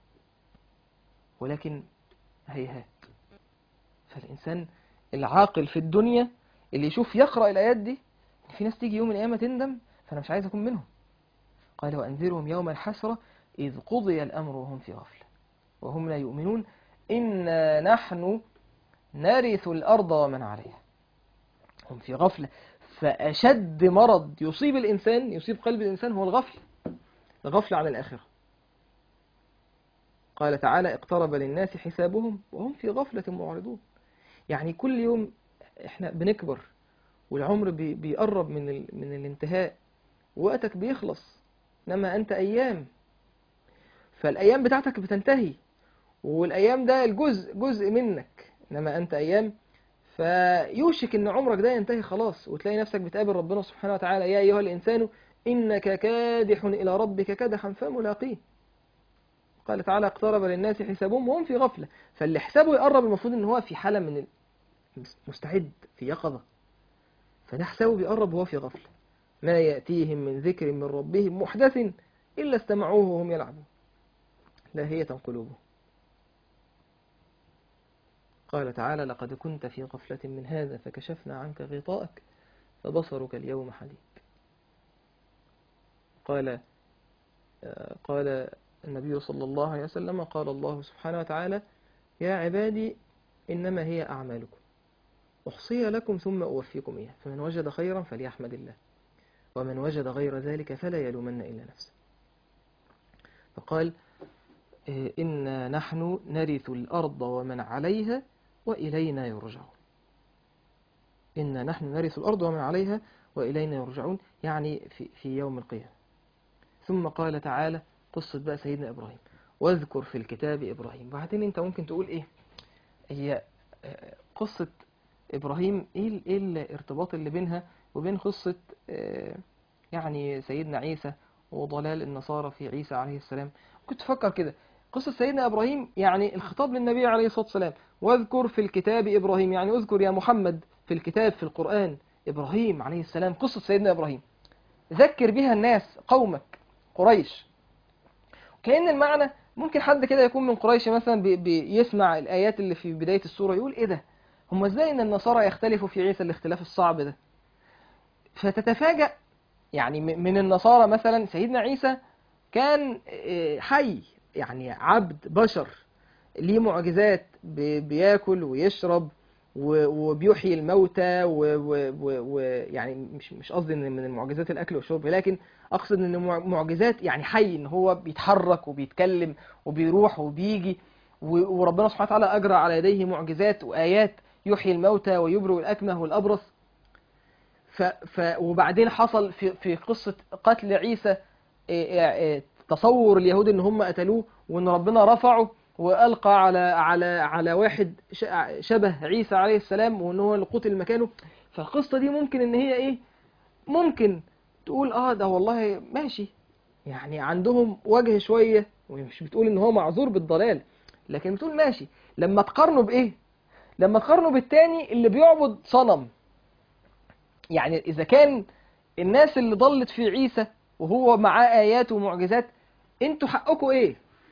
ولكن هيهات. فالإنسان العاقل في الدنيا اللي يشوف يقرأ الآيات دي، في ناس تيجي يوم القيامة تندم، فأنا مش عايز أكون منهم. قال وأنذرهم يوم الحسرة إذ قضي الأمر وهم في غفلة وهم لا يؤمنون إنا نحن نرث الأرض ومن عليها. هم في غفلة. فأشد مرض يصيب الإنسان، يصيب قلب الإنسان، هو الغفلة، الغفلة عن الآخرة. قال تعالى اقترب للناس حسابهم وهم في غفلة معرضون. يعني كل يوم احنا بنكبر والعمر بيقرب من الانتهاء، وقتك بيخلص، انما انت ايام، فالايام بتاعتك بتنتهي، والايام ده جزء منك، انما انت ايام. فيوشك ان عمرك ده ينتهي خلاص، وتلاقي نفسك بتقابل ربنا سبحانه وتعالى يا ايها الانسان انك كادح الى ربك كدحا فملاقيه. قال تعالى اقترب للناس حسابهم وهم في غفلة. فاللي حسابه يقرب المفروض ان هو في حالة من مستعد، في يقظة، فده حسابه بيقرب وهو في غفلة. ما يأتيهم من ذكر من ربهم محدث إلا استمعوه وهم يلعبون لاهية قلوبهم. قال تعالى لقد كنت في غفلة من هذا فكشفنا عنك غطاءك فبصرك اليوم حديد. قال النبي صلى الله عليه وسلم قال الله سبحانه وتعالى يا عبادي إنما هي أعمالكم أحصي لكم ثم أوفيكم إياه فمن وجد خيرا فليحمد الله ومن وجد غير ذلك فلا يلومن إلا نفسه. فقال إنا نحن نرث الأرض ومن عليها وإلينا يرجعون. إنا نحن نرث الأرض ومن عليها وإلينا يرجعون، يعني في يوم القيامة. ثم قال تعالى قصة بقى سيدنا إبراهيم واذكر في الكتاب إبراهيم. بعدين أنت ممكن تقول إيه هي قصة إبراهيم، إيه الارتباط اللي بينها وبين قصة يعني سيدنا عيسى وضلال النصارى في عيسى عليه السلام. كنت تفكر كده قصة سيدنا إبراهيم يعني الخطاب للنبي عليه الصلاة والسلام، واذكر في الكتاب إبراهيم، يعني اذكر يا محمد في الكتاب في القرآن إبراهيم عليه السلام، قصة سيدنا إبراهيم ذكر بها الناس قومك قريش. كأن المعنى ممكن حد كده يكون من قريش مثلا بيسمع الآيات اللي في بداية السورة يقول إيه ده، هم إزاي إن النصارى يختلفوا في عيسى الاختلاف الصعب ده؟ فتتفاجأ يعني من النصارى مثلا سيدنا عيسى كان حي، يعني عبد بشر ليه معجزات، بياكل ويشرب وبيحيي الموتى ويعني مش قصدي ان من المعجزات الاكل والشرب، لكن اقصد ان معجزات يعني حي، ان هو بيتحرك وبيتكلم وبيروح وبيجي، وربنا سبحانه وتعالى اجرى على يديه معجزات وايات يحيي الموتى ويبرئ الاكمه والابرص. وبعدين حصل في قصة قتل عيسى تصور اليهود ان هم قتلوه، وان ربنا رفعه والقى على واحد شبه عيسى عليه السلام، وان هو اللي قتل مكانه. فالقصة دي ممكن ان هي ايه، ممكن تقول ده والله ماشي، يعني عندهم وجه شوية، ومش بتقول ان هو معذور بالضلال، لكن بتقول ماشي. لما تقارنه بايه، لما تقارنه بالتاني اللي بيعبد صنم. يعني إذا كان الناس اللي ضلت في عيسى وهو معاه آيات ومعجزات، انتوا حقكم ايه؟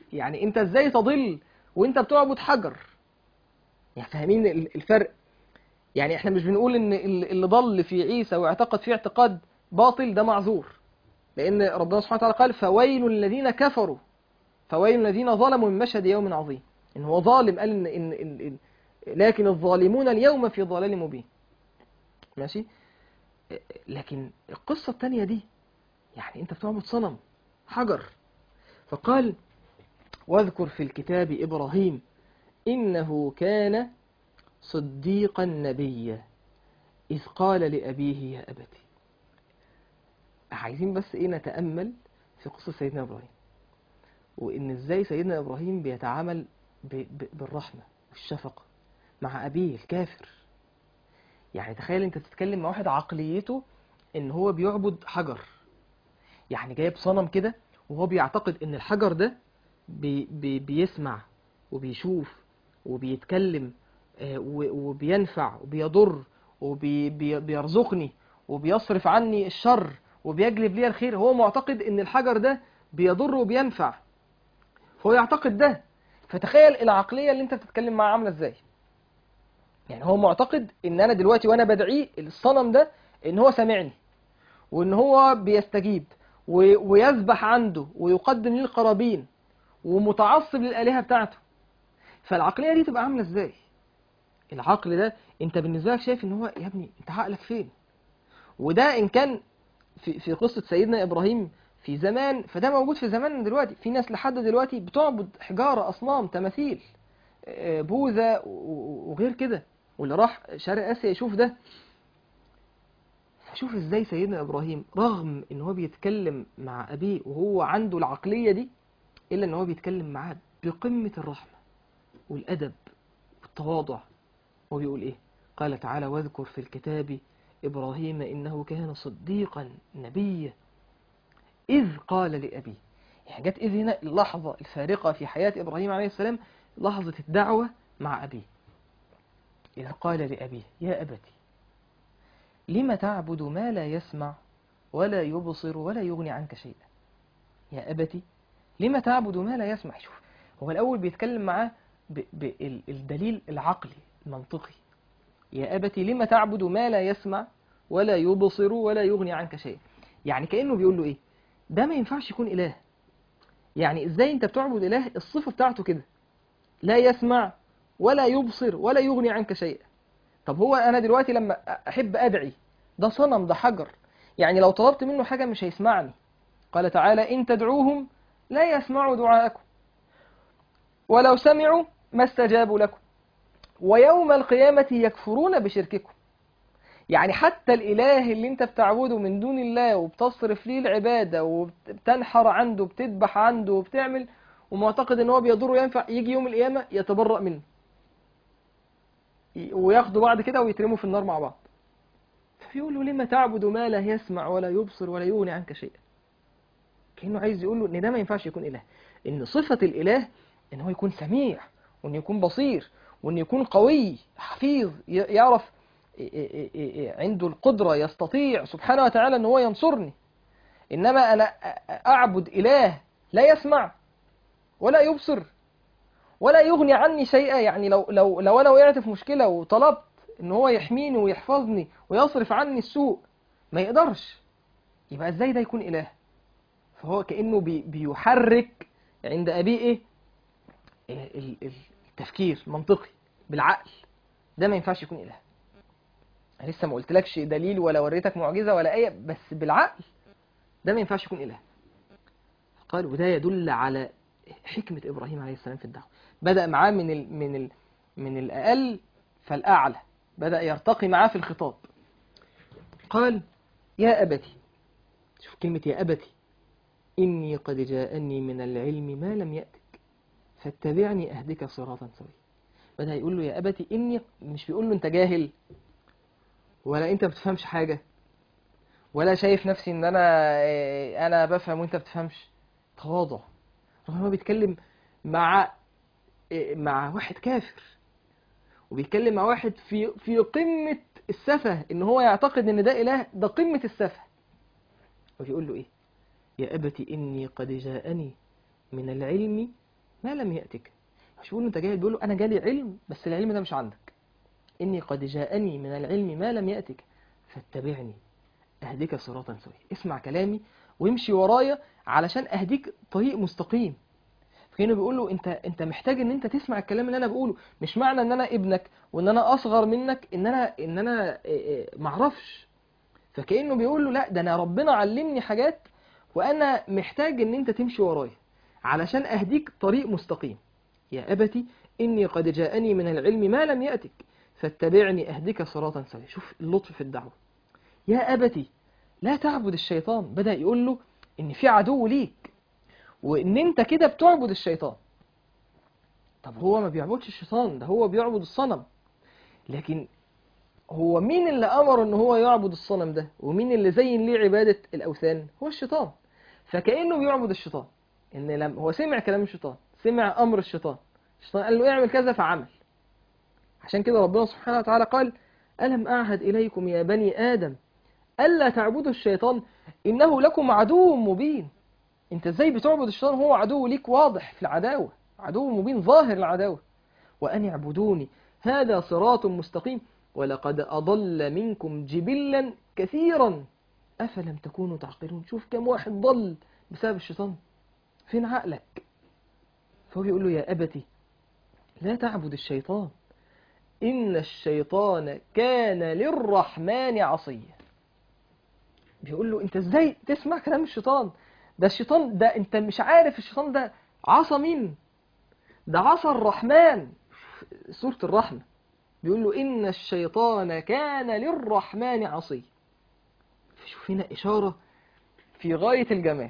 يعني انت ازاي تضل وانت بتعبد حجر؟ يعني فاهمين الفرق؟ يعني احنا مش بنقول ان اللي ضل في عيسى واعتقد فيه اعتقاد باطل ده معذور، لان ربنا سبحانه وتعالى قال فويل الذين كفروا، فويل الذين ظلموا من مشهد يوم عظيم. ان هو ظالم، قال إن لكن الظالمون اليوم في ضلال مبين. ماشي. لكن القصة التانية دي، يعني انت بتعبد صنم حجر. فقال واذكر في الكتاب إبراهيم إنه كان صديقا نبيا إذ قال لأبيه يا أبتي. عايزين بس إيه نتأمل في قصة سيدنا إبراهيم، وإن إزاي سيدنا إبراهيم بيتعامل بالرحمة والشفقة مع أبيه الكافر. يعني تخيل أنت تتكلم مع واحد عقليته إن هو بيعبد حجر، يعني جايب صنم كده وهو بيعتقد إن الحجر ده بيسمع وبيشوف وبيتكلم، وبينفع وبيضر وبيرزقني وبيصرف عني الشر وبيجلب لي الخير. هو معتقد ان الحجر ده بيضر وبينفع، فهو يعتقد ده. فتخيل العقلية اللي انت بتتكلم معاه عاملة ازاي. يعني هو معتقد ان انا دلوقتي وانا بدعيه الصنم ده ان هو سامعني وان هو بيستجيب ويذبح عنده ويقدم لي القرابين ومتعصب للآلهة بتاعته. فالعقلية دي تبقى عاملة ازاي؟ العقل ده انت بالنسبة لك شايف ان هو يا ابني انت عقلك فين؟ وده ان كان في قصة سيدنا ابراهيم في زمان، فده موجود في زماننا دلوقتي. في ناس لحد دلوقتي بتعبد حجارة، اصنام، تماثيل، بوذا وغير كده. واللي راح شرق اسيا يشوف ده. فشوف ازاي سيدنا ابراهيم رغم ان هو بيتكلم مع ابيه وهو عنده العقلية دي، الا ان هو بيتكلم معاه بقمة الرحمة والادب والتواضع. هو بيقول ايه؟ قال تعالى واذكر في الكتاب إبراهيم إنه كان صديقا نبيا إذ قال لأبيه. يعني جت إذ هنا اللحظة الفارقة في حياة إبراهيم عليه السلام، لحظة الدعوة مع أبيه. إذ قال لأبيه يا أبتي لم تعبد ما لا يسمع ولا يبصر ولا يغني عنك شيئا. يا أبتي لم تعبد ما لا يسمع. شوف، هو الأول بيتكلم معاه بالدليل العقلي المنطقي. يا أبتي لم تعبد ما لا يسمع ولا يبصر ولا يغني عنك شيئا. يعني كأنه بيقول له إيه؟ ده ما ينفعش يكون إله. يعني إزاي أنت بتعبد إله الصفة بتاعته كده، لا يسمع ولا يبصر ولا يغني عنك شيئا؟ طب هو أنا دلوقتي لما أحب أدعي، ده صنم، ده حجر، يعني لو طلبت منه حاجة مش هيسمعني. قال تعالى إن تدعوهم لا يسمعوا دعاءكم ولو سمعوا ما استجابوا لكم ويوم القيامة يكفرون بشرككم. يعني حتى الإله اللي انت بتعبده من دون الله وبتصرف ليه العبادة وبتنحر عنده بتذبح عنده وبتعمل ومعتقد ان هو بيضر وينفع، يجي يوم القيامة يتبرأ منه وياخدوا بعض كده ويترموا في النار مع بعض. فيقول له لما تعبد ما لا يسمع ولا يبصر ولا يغني عنك شيئا. كأنه عايز يقول له ان ده ما ينفعش يكون إله، ان صفة الإله ان هو يكون سميع وان يكون بصير وان يكون قوي حفيظ، يعرف عنده القدرة، يستطيع سبحانه وتعالى ان هو ينصرني. انما انا اعبد اله لا يسمع ولا يبصر ولا يغني عني شيئا. يعني لو انا وقعت في مشكلة وطلبت ان هو يحميني ويحفظني ويصرف عني السوء ما يقدرش، يبقى ازاي ده يكون اله؟ فهو كأنه بيحرك عند ابيه ايه؟ التفكير المنطقي بالعقل. ده ما ينفعش يكون اله. أنا لسه ما قلتلكش دليل ولا وريتك معجزة ولا آية، بس بالعقل ده ما ينفعش يكون إله. قال وده يدل على حكمة إبراهيم عليه السلام في الدعوة. بدأ معاه من الأقل فالأعلى، بدأ يرتقي معاه في الخطاب. قال يا أبتي، شوف كلمة يا أبتي، إني قد جاءني من العلم ما لم يأتك فاتبعني أهدك صراطا سويا. بدأ يقول له يا أبتي إني، مش بيقول له أنت جاهل ولا أنت بتفهمش حاجة ولا شايف نفسي ان انا بفهم وانت بتفهمش. تواضع. رغم هو بيتكلم مع واحد كافر، وبيتكلم مع واحد في قمة السفه، ان هو يعتقد ان ده اله، ده قمة السفه. وبيقول له ايه؟ يا ابت اني قد جاءني من العلم ما لم يأتك. مش بيقول له أنت جاهل، بيقول له أنا جالي علم بس العلم ده مش عندك. إني قد جاءني من العلم ما لم يأتك فاتبعني أهديك صراطا سويا. اسمع كلامي وامشي ورايا علشان أهديك طريق مستقيم. فكانوا بيقول له انت محتاج ان انت تسمع الكلام اللي انا بقوله. مش معنى ان انا ابنك وان انا اصغر منك ان انا معرفش. فكأنه بيقول له لا، ده انا ربنا علمني حاجات وانا محتاج ان انت تمشي ورايا علشان اهديك طريق مستقيم. يا ابتي اني قد جاءني من العلم ما لم يأتك فاتبعني اهدك صراطا سويا. شوف اللطف في الدعوة. يا ابتي لا تعبد الشيطان. بدأ يقول له ان في عدو ليك وان انت كده بتعبد الشيطان. طب هو ما بيعبدش الشيطان، ده هو بيعبد الصنم. لكن هو مين اللي امر ان هو يعبد الصنم ده، ومين اللي زين ليه عبادة الاوثان؟ هو الشيطان. فكأنه بيعبد الشيطان. ان لما هو سمع كلام الشيطان، سمع امر الشيطان قال له اعمل كذا فعمل. عشان كده ربنا سبحانه وتعالى قال ألم أعهد إليكم يا بني آدم ألا تعبدوا الشيطان إنه لكم عدو مبين. انت ازاي بتعبد الشيطان؟ هو عدو ليك واضح في العداوة، عدو مبين ظاهر العداوة. وأن اعبدوني هذا صراط مستقيم ولقد أضل منكم جبلا كثيرا أفلم تكونوا تعقلون. شوف كم واحد ضل بسبب الشيطان، فين عقلك؟ فهو بيقول له يا أبتي لا تعبد الشيطان إن الشيطان كان للرحمن عصيا. بيقول له انت ازاي تسمع كلام الشيطان؟ ده الشيطان ده انت مش عارف الشيطان ده عصى مين؟ ده عصى الرحمن. سورة الرحمة بيقول له إن الشيطان كان للرحمن عصي. شوف هنا إشارة في غاية الجمال.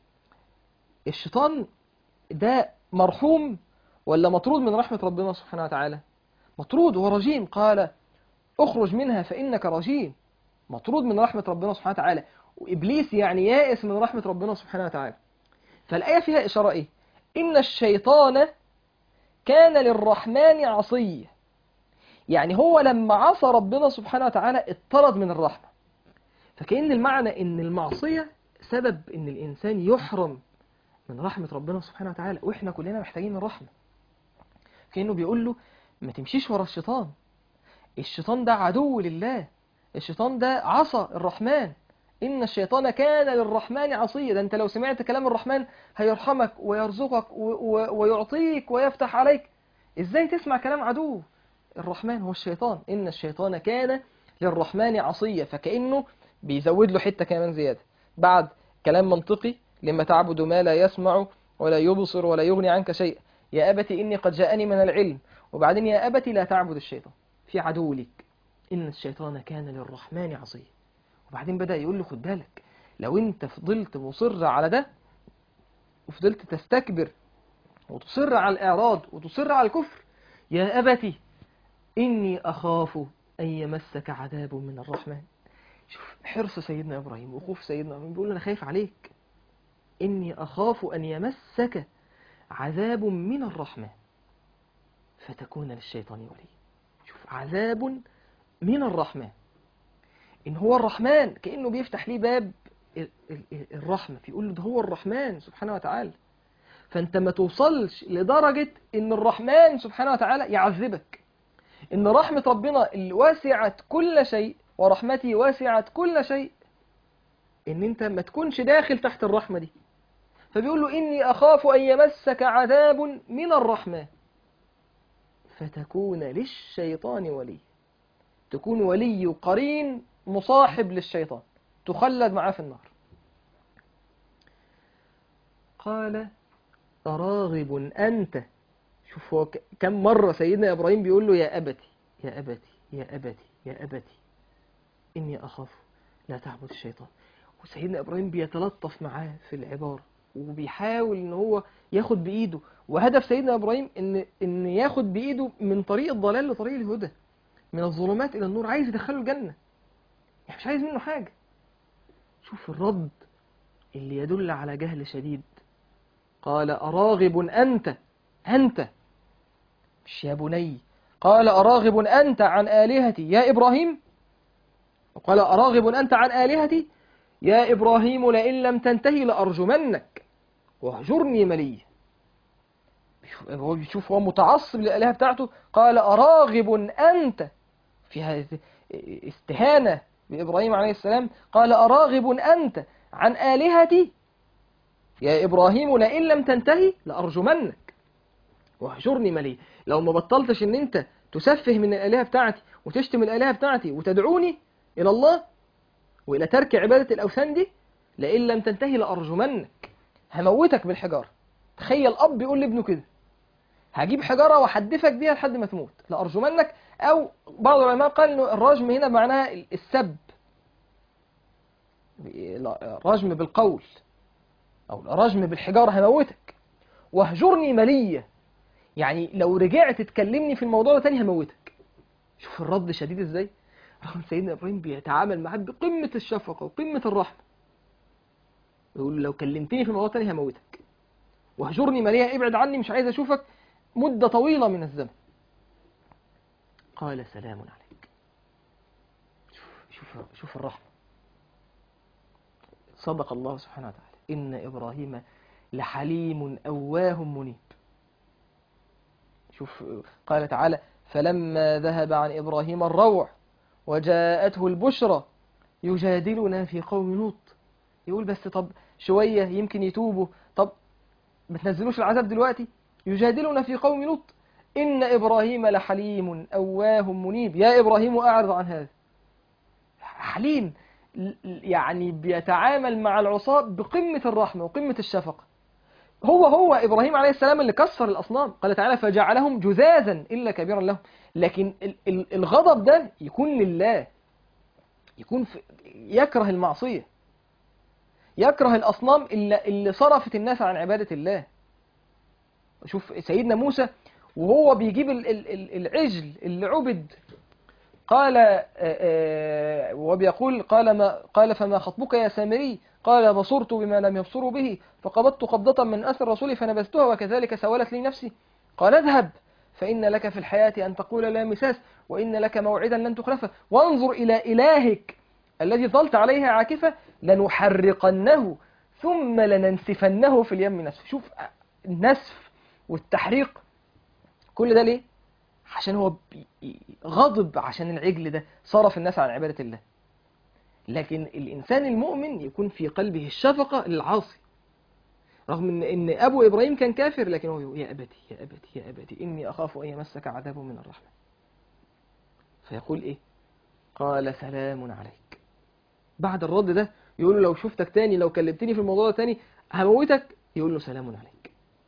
الشيطان ده مرحوم ولا مطرود من رحمة ربنا سبحانه وتعالى؟ مطرود ورجيم. قال اخرج منها فإنك رجيم. مطرود من رحمة ربنا سبحانه وتعالى. وإبليس يعني يائس من رحمة ربنا سبحانه وتعالى. فالآية فيها إشارة إيه؟ إن الشيطان كان للرحمن عصي. يعني هو لما عصى ربنا سبحانه وتعالى اطرد من الرحمة. فكأن المعنى إن المعصية سبب إن الإنسان يحرم من رحمة ربنا سبحانه وتعالى، وإحنا كلنا محتاجين الرحمة. كأنه بيقول له ما تمشيش ورا الشيطان. الشيطان ده عدو لله. الشيطان ده عصى الرحمن. إن الشيطان كان للرحمن عصيا. ده أنت لو سمعت كلام الرحمن هيرحمك ويرزقك ويعطيك ويفتح عليك. إزاي تسمع كلام عدو الرحمن هو الشيطان؟ إن الشيطان كان للرحمن عصيا. فكأنه بيزود له حتة كمان زيادة بعد كلام منطقي لما تعبد ما لا يسمع ولا يبصر ولا يغني عنك شيء. يا أبتي إني قد جاءني من العلم. وبعدين يا أبتي لا تعبد الشيطان، في عدو لك. إن الشيطان كان للرحمن عصيا. وبعدين بدأ يقول له خد بالك، لو أنت فضلت مصر على ده وفضلت تستكبر وتصر على الإعراض وتصر على الكفر، يا أبتي إني أخاف أن يمسك عذاب من الرحمن. شوف حرص سيدنا إبراهيم وخوف سيدنا إبراهيم. بيقول أنا خايف عليك. إني أخاف أن يمسك عذاب من الرحمن فتكون للشيطان ولي. شوف عذاب من الرحمن. إن هو الرحمن كأنه بيفتح ليه باب الرحمة، فيقول له ده هو الرحمن سبحانه وتعالى. فأنت ما توصلش لدرجة إن الرحمن سبحانه وتعالى يعذبك. إن رحمة ربنا اللي واسعت كل شيء ورحمتي واسعت كل شيء، إن أنت ما تكونش داخل تحت الرحمة دي. فبيقول له إني أخاف أن يمسك عذاب من الرحمن فتكون للشيطان ولي. تكون ولي قرين مصاحب للشيطان، تخلد معاه في النار. قال أراغب أنت. شوف هو كم مرة سيدنا إبراهيم بيقول له يا أبتي يا أبتي يا أبتي يا أبتي إني أخاف لا تعبد الشيطان. وسيدنا إبراهيم بيتلطف معاه في العبارة وبيحاول إن هو ياخد بإيده. وهدف سيدنا إبراهيم إن ياخد بإيده من طريق الضلال لطريق الهدى، من الظلمات إلى النور. عايز يدخله الجنة، يعني مش عايز منه حاجة. شوف الرد اللي يدل على جهل شديد. قال أراغب أنت مش يا بني. قال أراغب أنت عن آلهتي يا إبراهيم. وقال أراغب أنت عن آلهتي يا إبراهيم لئن لم تنتهي لأرجمنك واهجرني مليا. هو بيشوف، هو متعصب للآلهة بتاعته. قال أراغب أنت، فيها استهانة بإبراهيم عليه السلام. قال أراغب أنت عن آلهتي يا إبراهيم لئن لم تنتهي لأرجمنك واهجرني مليا. لو ما بطلتش إن أنت تسفه من الآلهة بتاعتي وتشتم الآلهة بتاعتي وتدعوني إلى الله وإلى ترك عبادة الأوثان دي، لئن لم تنتهي لأرجمنك، هموتك بالحجارة. تخيل أب يقول لابنه كده، هجيب حجارة وحدفك بيها لحد ما تموت، لأرجمنك. أو بعض العلماء قال إنه الرجم هنا معناها السب، الرجم بالقول أو الرجم بالحجارة، هموتك واهجرني مليا، يعني لو رجعت تكلمني في الموضوع ده تاني هموتك. شوف الرد شديد ازاي، رغم سيدنا إبراهيم بيتعامل معاه بقمة الشفقة وقمة الرحمة. يقول له لو كلمتني في الموضوع تاني هموتك واهجرني مليا، ابعد عني، مش عايز أشوفك مدة طويلة من الزمن. قال سلام عليك. شوف الرحمة. صدق الله سبحانه وتعالى، إن إبراهيم لحليم أواه منيب. شوف قال تعالى فلما ذهب عن إبراهيم الروع وجاءته البشرى يجادلنا في قوم لوط. يقول بس طب شوية يمكن يتوبوا، طب ما تنزلوش العذاب دلوقتي. يجادلنا في قوم لوط إن إبراهيم لحليم أواه منيب. يا إبراهيم أعرض عن هذا. حليم، يعني بيتعامل مع العصاة بقمة الرحمة وقمة الشفقة. هو إبراهيم عليه السلام اللي كسر الأصنام، قال تعالى فجعلهم جذاذا إلا كبيرا لهم. لكن الغضب ده يكون لله، يكون يكره المعصية، يكره الأصنام اللي صرفت الناس عن عبادة الله. شوف سيدنا موسى وهو بيجيب العجل اللي عبد، قال وبيقول قال فما خطبك يا سامري؟ قال بصرت بما لم يبصروا به فقبضت قبضة من أثر الرسول فنبذتها وكذلك سولت لي نفسي. قال اذهب فإن لك في الحياة أن تقول لا مساس وإن لك موعدا لن تخلفه وانظر إلى إلهك الذي ظلت عليه عاكفة لنحرقنه ثم لننسفنه في اليم نسف. شوف النسف والتحريق، كل ده ليه؟ عشان هو غضب عشان العجل ده صرف الناس عن عبادة الله. لكن الإنسان المؤمن يكون في قلبه الشفقة للعاصي، رغم إن أبو إبراهيم كان كافر، لكن هو يا أبتي يا أبتي يا أبتي إني أخاف أن يمسك عذاب من الرحمة. فيقول إيه؟ قال سلام عليك. بعد الرد ده يقول له لو شفتك تاني، لو كلمتني في الموضوع ده تاني هموتك. يقول له سلام عليك،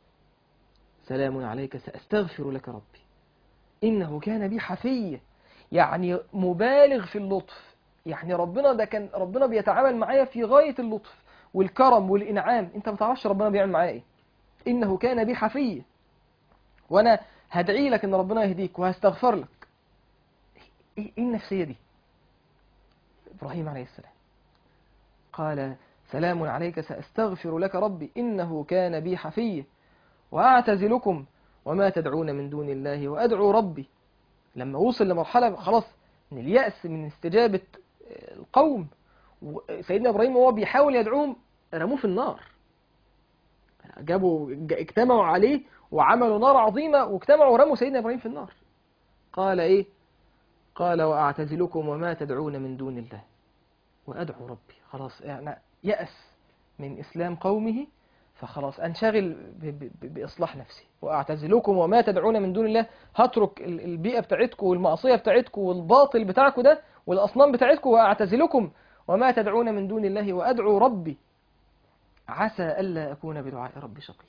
سلام عليك سأستغفر لك ربي إنه كان بي حفيا. يعني مبالغ في اللطف، يعني ربنا بيتعامل معايا في غاية اللطف والكرم والإنعام. انت ما تعرفش ربنا بيعمل معايا ايه. إنه كان بي حفيا، وانا هدعي لك ان ربنا يهديك وهستغفر لك. ايه النفسية دي؟ إبراهيم عليه السلام قال سلام عليك سأستغفر لك ربي إنه كان بي حفيا وأعتزلكم وما تدعون من دون الله وأدعو ربي. لما وصل لمرحلة خلاص من اليأس من استجابة القوم، سيدنا إبراهيم وهو بيحاول يدعوهم رموه في النار. اجتمعوا عليه وعملوا نار عظيمة واجتمعوا ورموا سيدنا إبراهيم في النار. قال إيه؟ قال وأعتزلكم وما تدعون من دون الله وأدعو ربي. خلاص يعني يأس من إسلام قومه، فخلاص أنشغل بإصلاح نفسي. وأعتزلكم وما تدعون من دون الله، هترك البيئة بتاعتكم والمعصية بتاعتكم والباطل بتاعكم ده والأصنام بتاعتكم، وأعتزلكم وما تدعون من دون الله وأدعو ربي عسى ألا أكون بدعاء ربي شقي.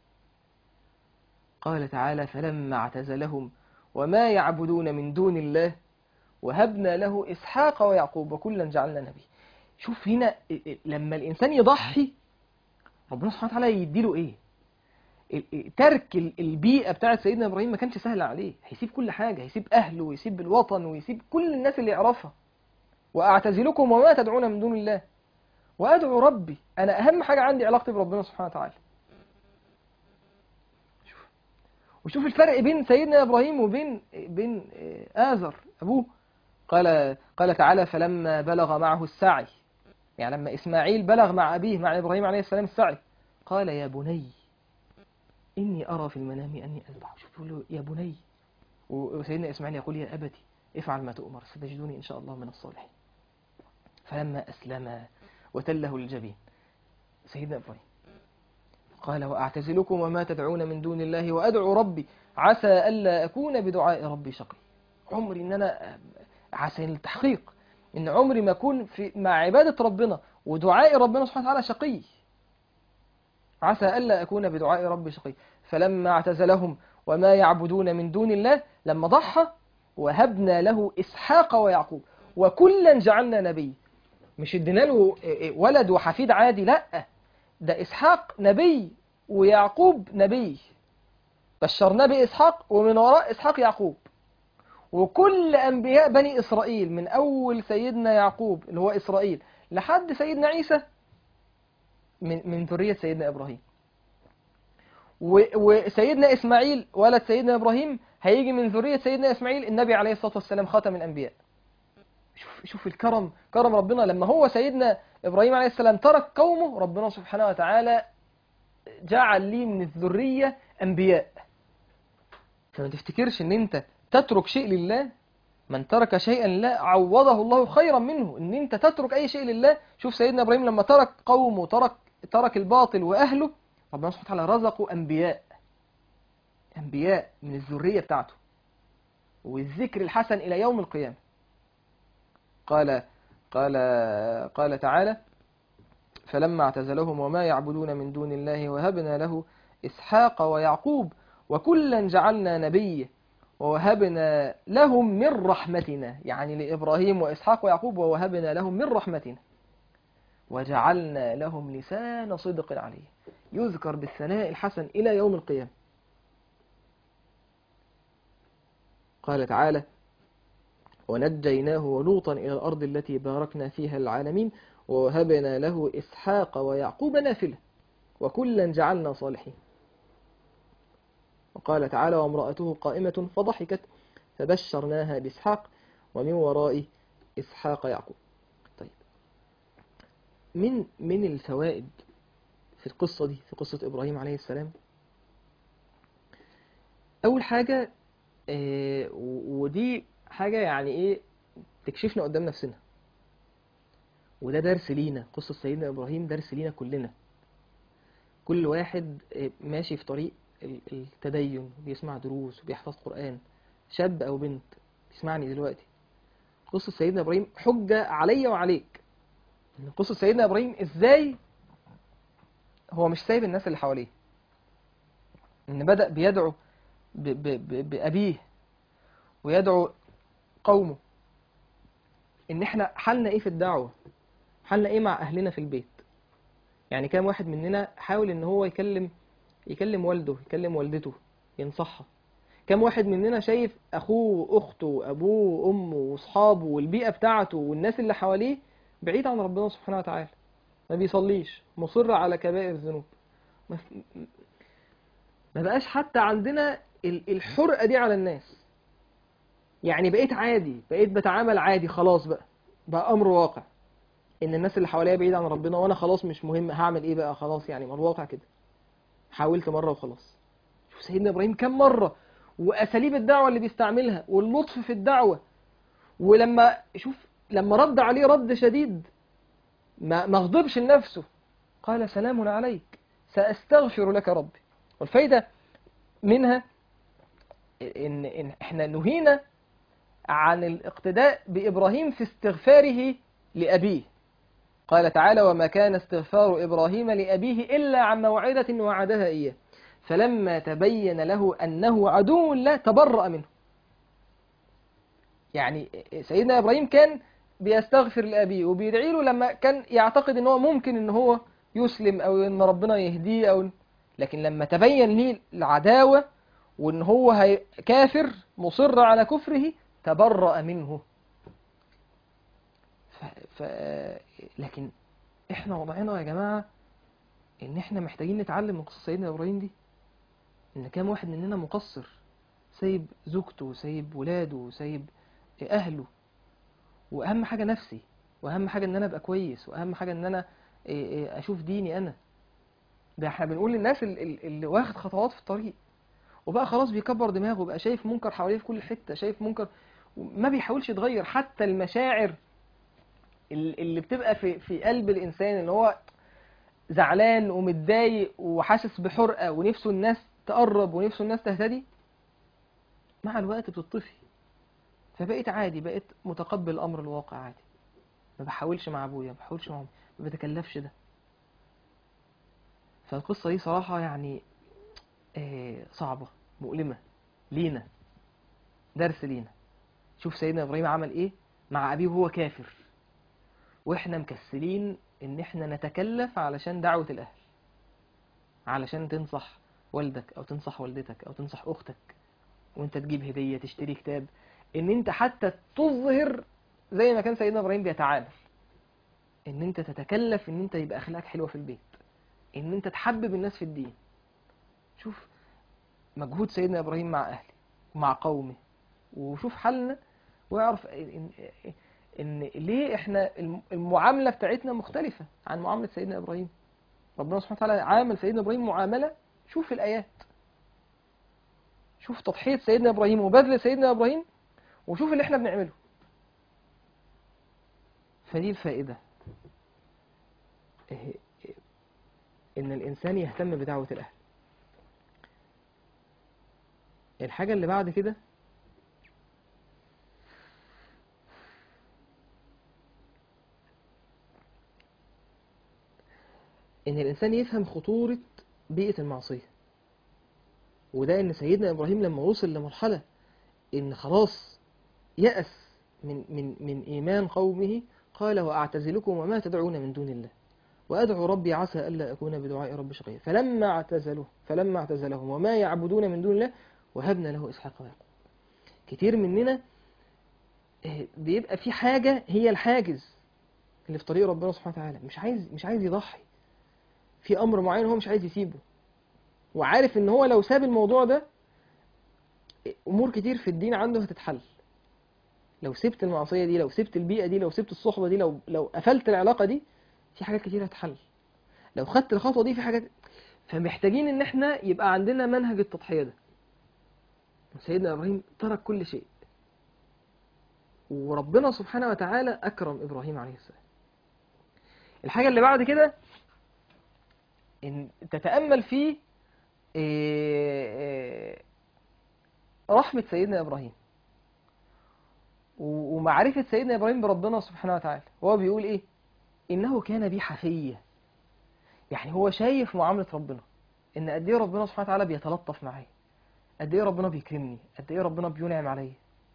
قال تعالى فلما اعتزلهم وما يعبدون من دون الله وهبنا له إسحاق ويعقوب وكلا جعلنا نبي. شوف هنا لما الإنسان يضحي ربنا سبحانه وتعالى يديله إيه. ترك البيئة بتاعت سيدنا إبراهيم ما كانش سهل عليه، هيسيب كل حاجة، هيسيب أهله ويسيب الوطن ويسيب كل الناس اللي يعرفها. وأعتزلكم وما تدعون من دون الله وأدعو ربي. أنا أهم حاجة عندي علاقتي بربنا سبحانه وتعالى. وشوف الفرق بين سيدنا إبراهيم وبين آزر أبوه. قال تعالى فلما بلغ معه السعي، يعني لما إسماعيل بلغ مع أبيه مع إبراهيم عليه السلام السعي، قال يا بني إني أرى في المنام أني أذبح. شوف يقول له يا بني، وسيدنا إسماعيل يقول يا أبتي افعل ما تؤمر ستجدني إن شاء الله من الصالحين. فلما أسلم وتله للجبين سيدنا إبراهيم قال وأعتزلكم وما تدعون من دون الله وأدعو ربي عسى ألا أكون بدعاء ربي شقي. عمري إن أنا عسى التحقيق إن عمري ما أكون مع عبادة ربنا ودعاء ربنا سبحانه وتعالى شقي. عسى ألا أكون بدعاء ربي شقي. فلما اعتزلهم وما يعبدون من دون الله لما ضحى وهبنا له إسحاق ويعقوب وكلا جعلنا نبي. مش ادينا له ولد وحفيد عادي، لا، ده إسحاق نبي ويعقوب نبي. بشرناه بإسحاق ومن وراء إسحاق يعقوب. وكل أنبياء بني إسرائيل من أول سيدنا يعقوب اللي هو إسرائيل لحد سيدنا عيسى من ذرية سيدنا إبراهيم. وسيدنا إسماعيل ولد سيدنا إبراهيم هيجي من ذرية سيدنا إسماعيل النبي عليه الصلاة والسلام خاتم الأنبياء. شوف الكرم، كرم ربنا لما هو سيدنا إبراهيم عليه السلام ترك قومه، ربنا سبحانه وتعالى جعل لي من الذرية أنبياء. فما تفتكرش ان انت تترك شيء لله. من ترك شيئا لله عوضه الله خيرا منه. ان انت تترك اي شيء لله. شوف سيدنا ابراهيم لما ترك قومه، ترك الباطل واهله، ربنا سبحانه وتعالى رزقه انبياء من الذرية بتاعته والذكر الحسن الى يوم القيامة. قال قال قال تعالى فلما اعتزلهم وما يعبدون من دون الله وهبنا له إسحاق ويعقوب وكلا جعلنا نبيا ووهبنا لهم من رحمتنا، يعني لإبراهيم وإسحاق ويعقوب ووهبنا لهم من رحمتنا وجعلنا لهم لسان صدق عليه يذكر بالثناء الحسن إلى يوم القيامة. قال تعالى ونجيناه ولوطا إلى الأرض التي باركنا فيها العالمين ووهبنا له إسحاق ويعقوب نافلة وكلا جعلنا صالحين. وقال تعالى وامرأته قائمة فضحكت فبشرناها بإسحاق ومن وراء إسحاق يعقوب. طيب، من الفوائد في القصة دي، في قصة إبراهيم عليه السلام، أول حاجة ودي حاجة يعني إيه تكشفنا قدام نفسنا، وده درس لينا. قصة سيدنا إبراهيم درس لينا كلنا. كل واحد ماشي في طريق التدين بيسمع دروس وبيحفظ قرآن، شاب أو بنت تسمعني دلوقتي، قصة سيدنا إبراهيم حجة عليا وعليك. إن قصة سيدنا إبراهيم إزاي هو مش سايب الناس اللي حواليه، إن بدأ بيدعو بأبيه ويدعو قومه. إن إحنا حالنا إيه في الدعوة، حالنا إيه مع أهلنا في البيت. يعني كام واحد مننا حاول إن هو يكلم والده، يكلم والدته، ينصحها. كم واحد مننا شايف أخوه وأخته وأبوه وأمه وأصحابه والبيئة بتاعته والناس اللي حواليه بعيد عن ربنا سبحانه وتعالى، ما بيصليش، مصر على كبائر الذنوب. ما بقاش حتى عندنا الحرقة دي على الناس. يعني بقيت عادي، بقيت بتعامل عادي، خلاص بقى أمر واقع إن الناس اللي حواليا بعيد عن ربنا وأنا خلاص مش مهم، هعمل إيه بقى خلاص، يعني ما الواقع كده. حاولت مرة وخلاص. شوف سيدنا إبراهيم كم مرة، وأساليب الدعوة اللي بيستعملها واللطف في الدعوة. ولما لما رد عليه رد شديد ما غضبش لنفسه، قال سلام عليك سأستغفر لك ربي. والفايدة منها إن إحنا نهينا عن الاقتداء بإبراهيم في استغفاره لأبيه. قال تعالى وما كان استغفار إبراهيم لأبيه إلا عن موعدة وعدها إياه فلما تبين له أنه عدو له تبرأ منه. يعني سيدنا إبراهيم كان بيستغفر لأبيه وبيدعي له لما كان يعتقد أنه ممكن أنه هو يسلم أو أن ربنا يهديه لكن لما تبين ليه العداوة وأن هو كافر مصر على كفره تبرأ منه. لكن إحنا وضعنا يا جماعة إن إحنا محتاجين نتعلم من قصة سيدنا إبراهيم دي. إن كام واحد مننا مقصر، سايب زوجته وسايب ولاده وسايب أهله، وأهم حاجة نفسي، وأهم حاجة إن أنا أبقى كويس، وأهم حاجة إن أنا أشوف ديني أنا. ده احنا بنقول للناس اللي واخد خطوات في الطريق وبقى خلاص بيكبر دماغه، بقى شايف منكر حواليه في كل حتة، شايف منكر ما بيحاولش يتغير. حتى المشاعر اللي بتبقى في قلب الإنسان، اللي هو زعلان ومتضايق وحاسس بحرقة ونفسه الناس تقرب ونفسه الناس تهتدي، مع الوقت بتطفي. فبقيت عادي، بقيت متقبل الأمر الواقع عادي، ما بحاولش مع أبويا، ما بحاولش مع أمي، ما بتكلفش ده. فالقصة دي صراحة يعني صعبة مؤلمة لينا، درس لينا. شوف سيدنا إبراهيم عمل إيه مع أبيه وهو كافر، وإحنا مكسلين إن إحنا نتكلف علشان دعوة الأهل، علشان تنصح والدك أو تنصح والدتك أو تنصح أختك، وإنت تجيب هدية، تشتري كتاب، إن إنت حتى تظهر زي ما كان سيدنا إبراهيم بيتعامل، إن إنت تتكلف إن إنت يبقى أخلاقك حلوة في البيت، إن إنت تحبب الناس في الدين. شوف مجهود سيدنا إبراهيم مع أهله ومع قومه، وشوف حالنا، واعرف إن ليه إحنا المعاملة بتاعتنا مختلفة عن معاملة سيدنا إبراهيم. ربنا سبحانه وتعالى عامل سيدنا إبراهيم معاملة، شوف الآيات، شوف تضحية سيدنا إبراهيم وبذل سيدنا إبراهيم، وشوف اللي إحنا بنعمله. فدي الفائدة، إن الإنسان يهتم بدعوة الأهل. الحاجة اللي بعد كده، إن الإنسان يفهم خطورة بيئة المعصية. وده إن سيدنا إبراهيم لما وصل لمرحلة إن خلاص يأس من إيمان قومه، قال وأعتزلكم وما تدعون من دون الله وأدعو ربي عسى ألا أكون بدعاء ربي شقيا. فلما اعتزلهم وما يعبدون من دون الله وهبنا له إسحاق ويعقوب. كتير مننا بيبقى في حاجة هي الحاجز اللي في طريق ربنا سبحانه وتعالى، مش عايز يضحي في أمر معين، هو مش عايز يسيبه، وعارف إن هو لو ساب الموضوع ده أمور كتير في الدين عنده هتتحل. لو سبت المعصية دي، لو سبت البيئة دي، لو سبت الصحبة دي، لو قفلت العلاقة دي، في حاجات كتير هتتحل. لو خدت الخطوة دي في حاجات. فمحتاجين إن احنا يبقى عندنا منهج التضحية ده. سيدنا إبراهيم ترك كل شيء، وربنا سبحانه وتعالى أكرم إبراهيم عليه السلام. الحاجة اللي بعد كده إن تتأمل فيه رحمة سيدنا إبراهيم ومعرفة سيدنا إبراهيم بربنا سبحانه وتعالى. هو بيقول إيه؟ إنه كان بي حفيا. يعني هو شايف معاملة ربنا، إن قد إيه ربنا سبحانه وتعالى بيتلطف معايا، قد إيه ربنا بيكرمني، قد إيه ربنا بينعم عليا.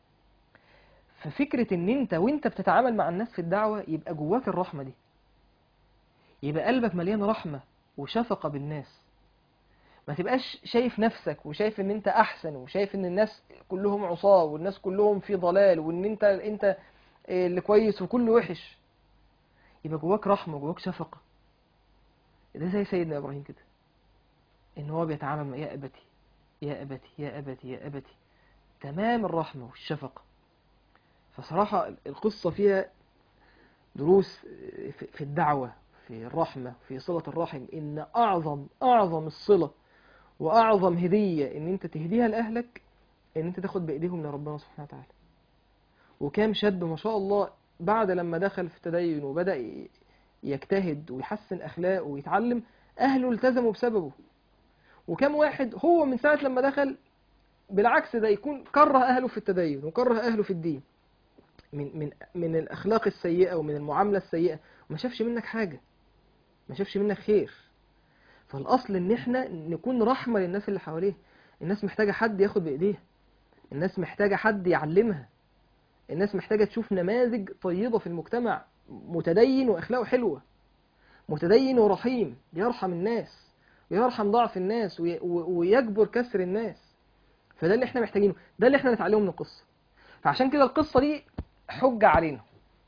ففكرة إن أنت وأنت بتتعامل مع الناس في الدعوة يبقى جواك الرحمة دي، يبقى قلبك مليان رحمة وشفقة بالناس. ما تبقاش شايف نفسك وشايف إن أنت أحسن، وشايف إن الناس كلهم عصاة والناس كلهم في ضلال، وإن أنت اللي كويس وكله وحش. يبقى جواك رحمة وجواك شفقة. ده زي سيدنا إبراهيم كده، إن هو بيتعامل مع يا أبتي يا أبتي يا أبتي يا أبتي، تمام الرحمة والشفقة. فصراحة القصة فيها دروس في الدعوة، في الرحمة، في صلة الرحم. إن أعظم الصلة وأعظم هدية إن أنت تهديها لأهلك، إن أنت تاخد بإيديهم لربنا سبحانه وتعالى. وكام شاب ما شاء الله بعد لما دخل في التدين وبدأ يجتهد ويحسن أخلاقه ويتعلم، أهله التزموا بسببه. وكم واحد هو من ساعة لما دخل بالعكس ده يكون كره أهله في التدين وكره أهله في الدين، من الأخلاق السيئة ومن المعاملة السيئة، وما شافش منك حاجة، ما شافش منك خير. فالأصل إن احنا نكون رحمة للناس اللي حواليه. الناس محتاجة حد ياخد بإيديها، الناس محتاجة حد يعلمها، الناس محتاجة تشوف نماذج طيبة في المجتمع، متدين وأخلاقه حلوة، متدين ورحيم، يرحم الناس ويرحم ضعف الناس ويجبر كسر الناس. فده اللي احنا محتاجينه، ده اللي احنا نتعلمه من القصة. فعشان كده القصة دي حجة علينا.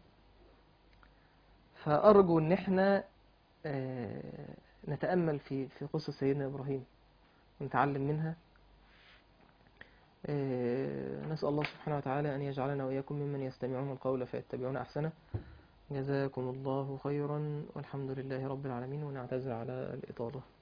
فأرجو إن احنا نتأمل في قصة سيدنا إبراهيم ونتعلم منها. نسأل الله سبحانه وتعالى أن يجعلنا وإياكم ممن يستمعون القول فيتبعون أحسنه. جزاكم الله خيرا، والحمد لله رب العالمين، ونعتذر على الإطالة.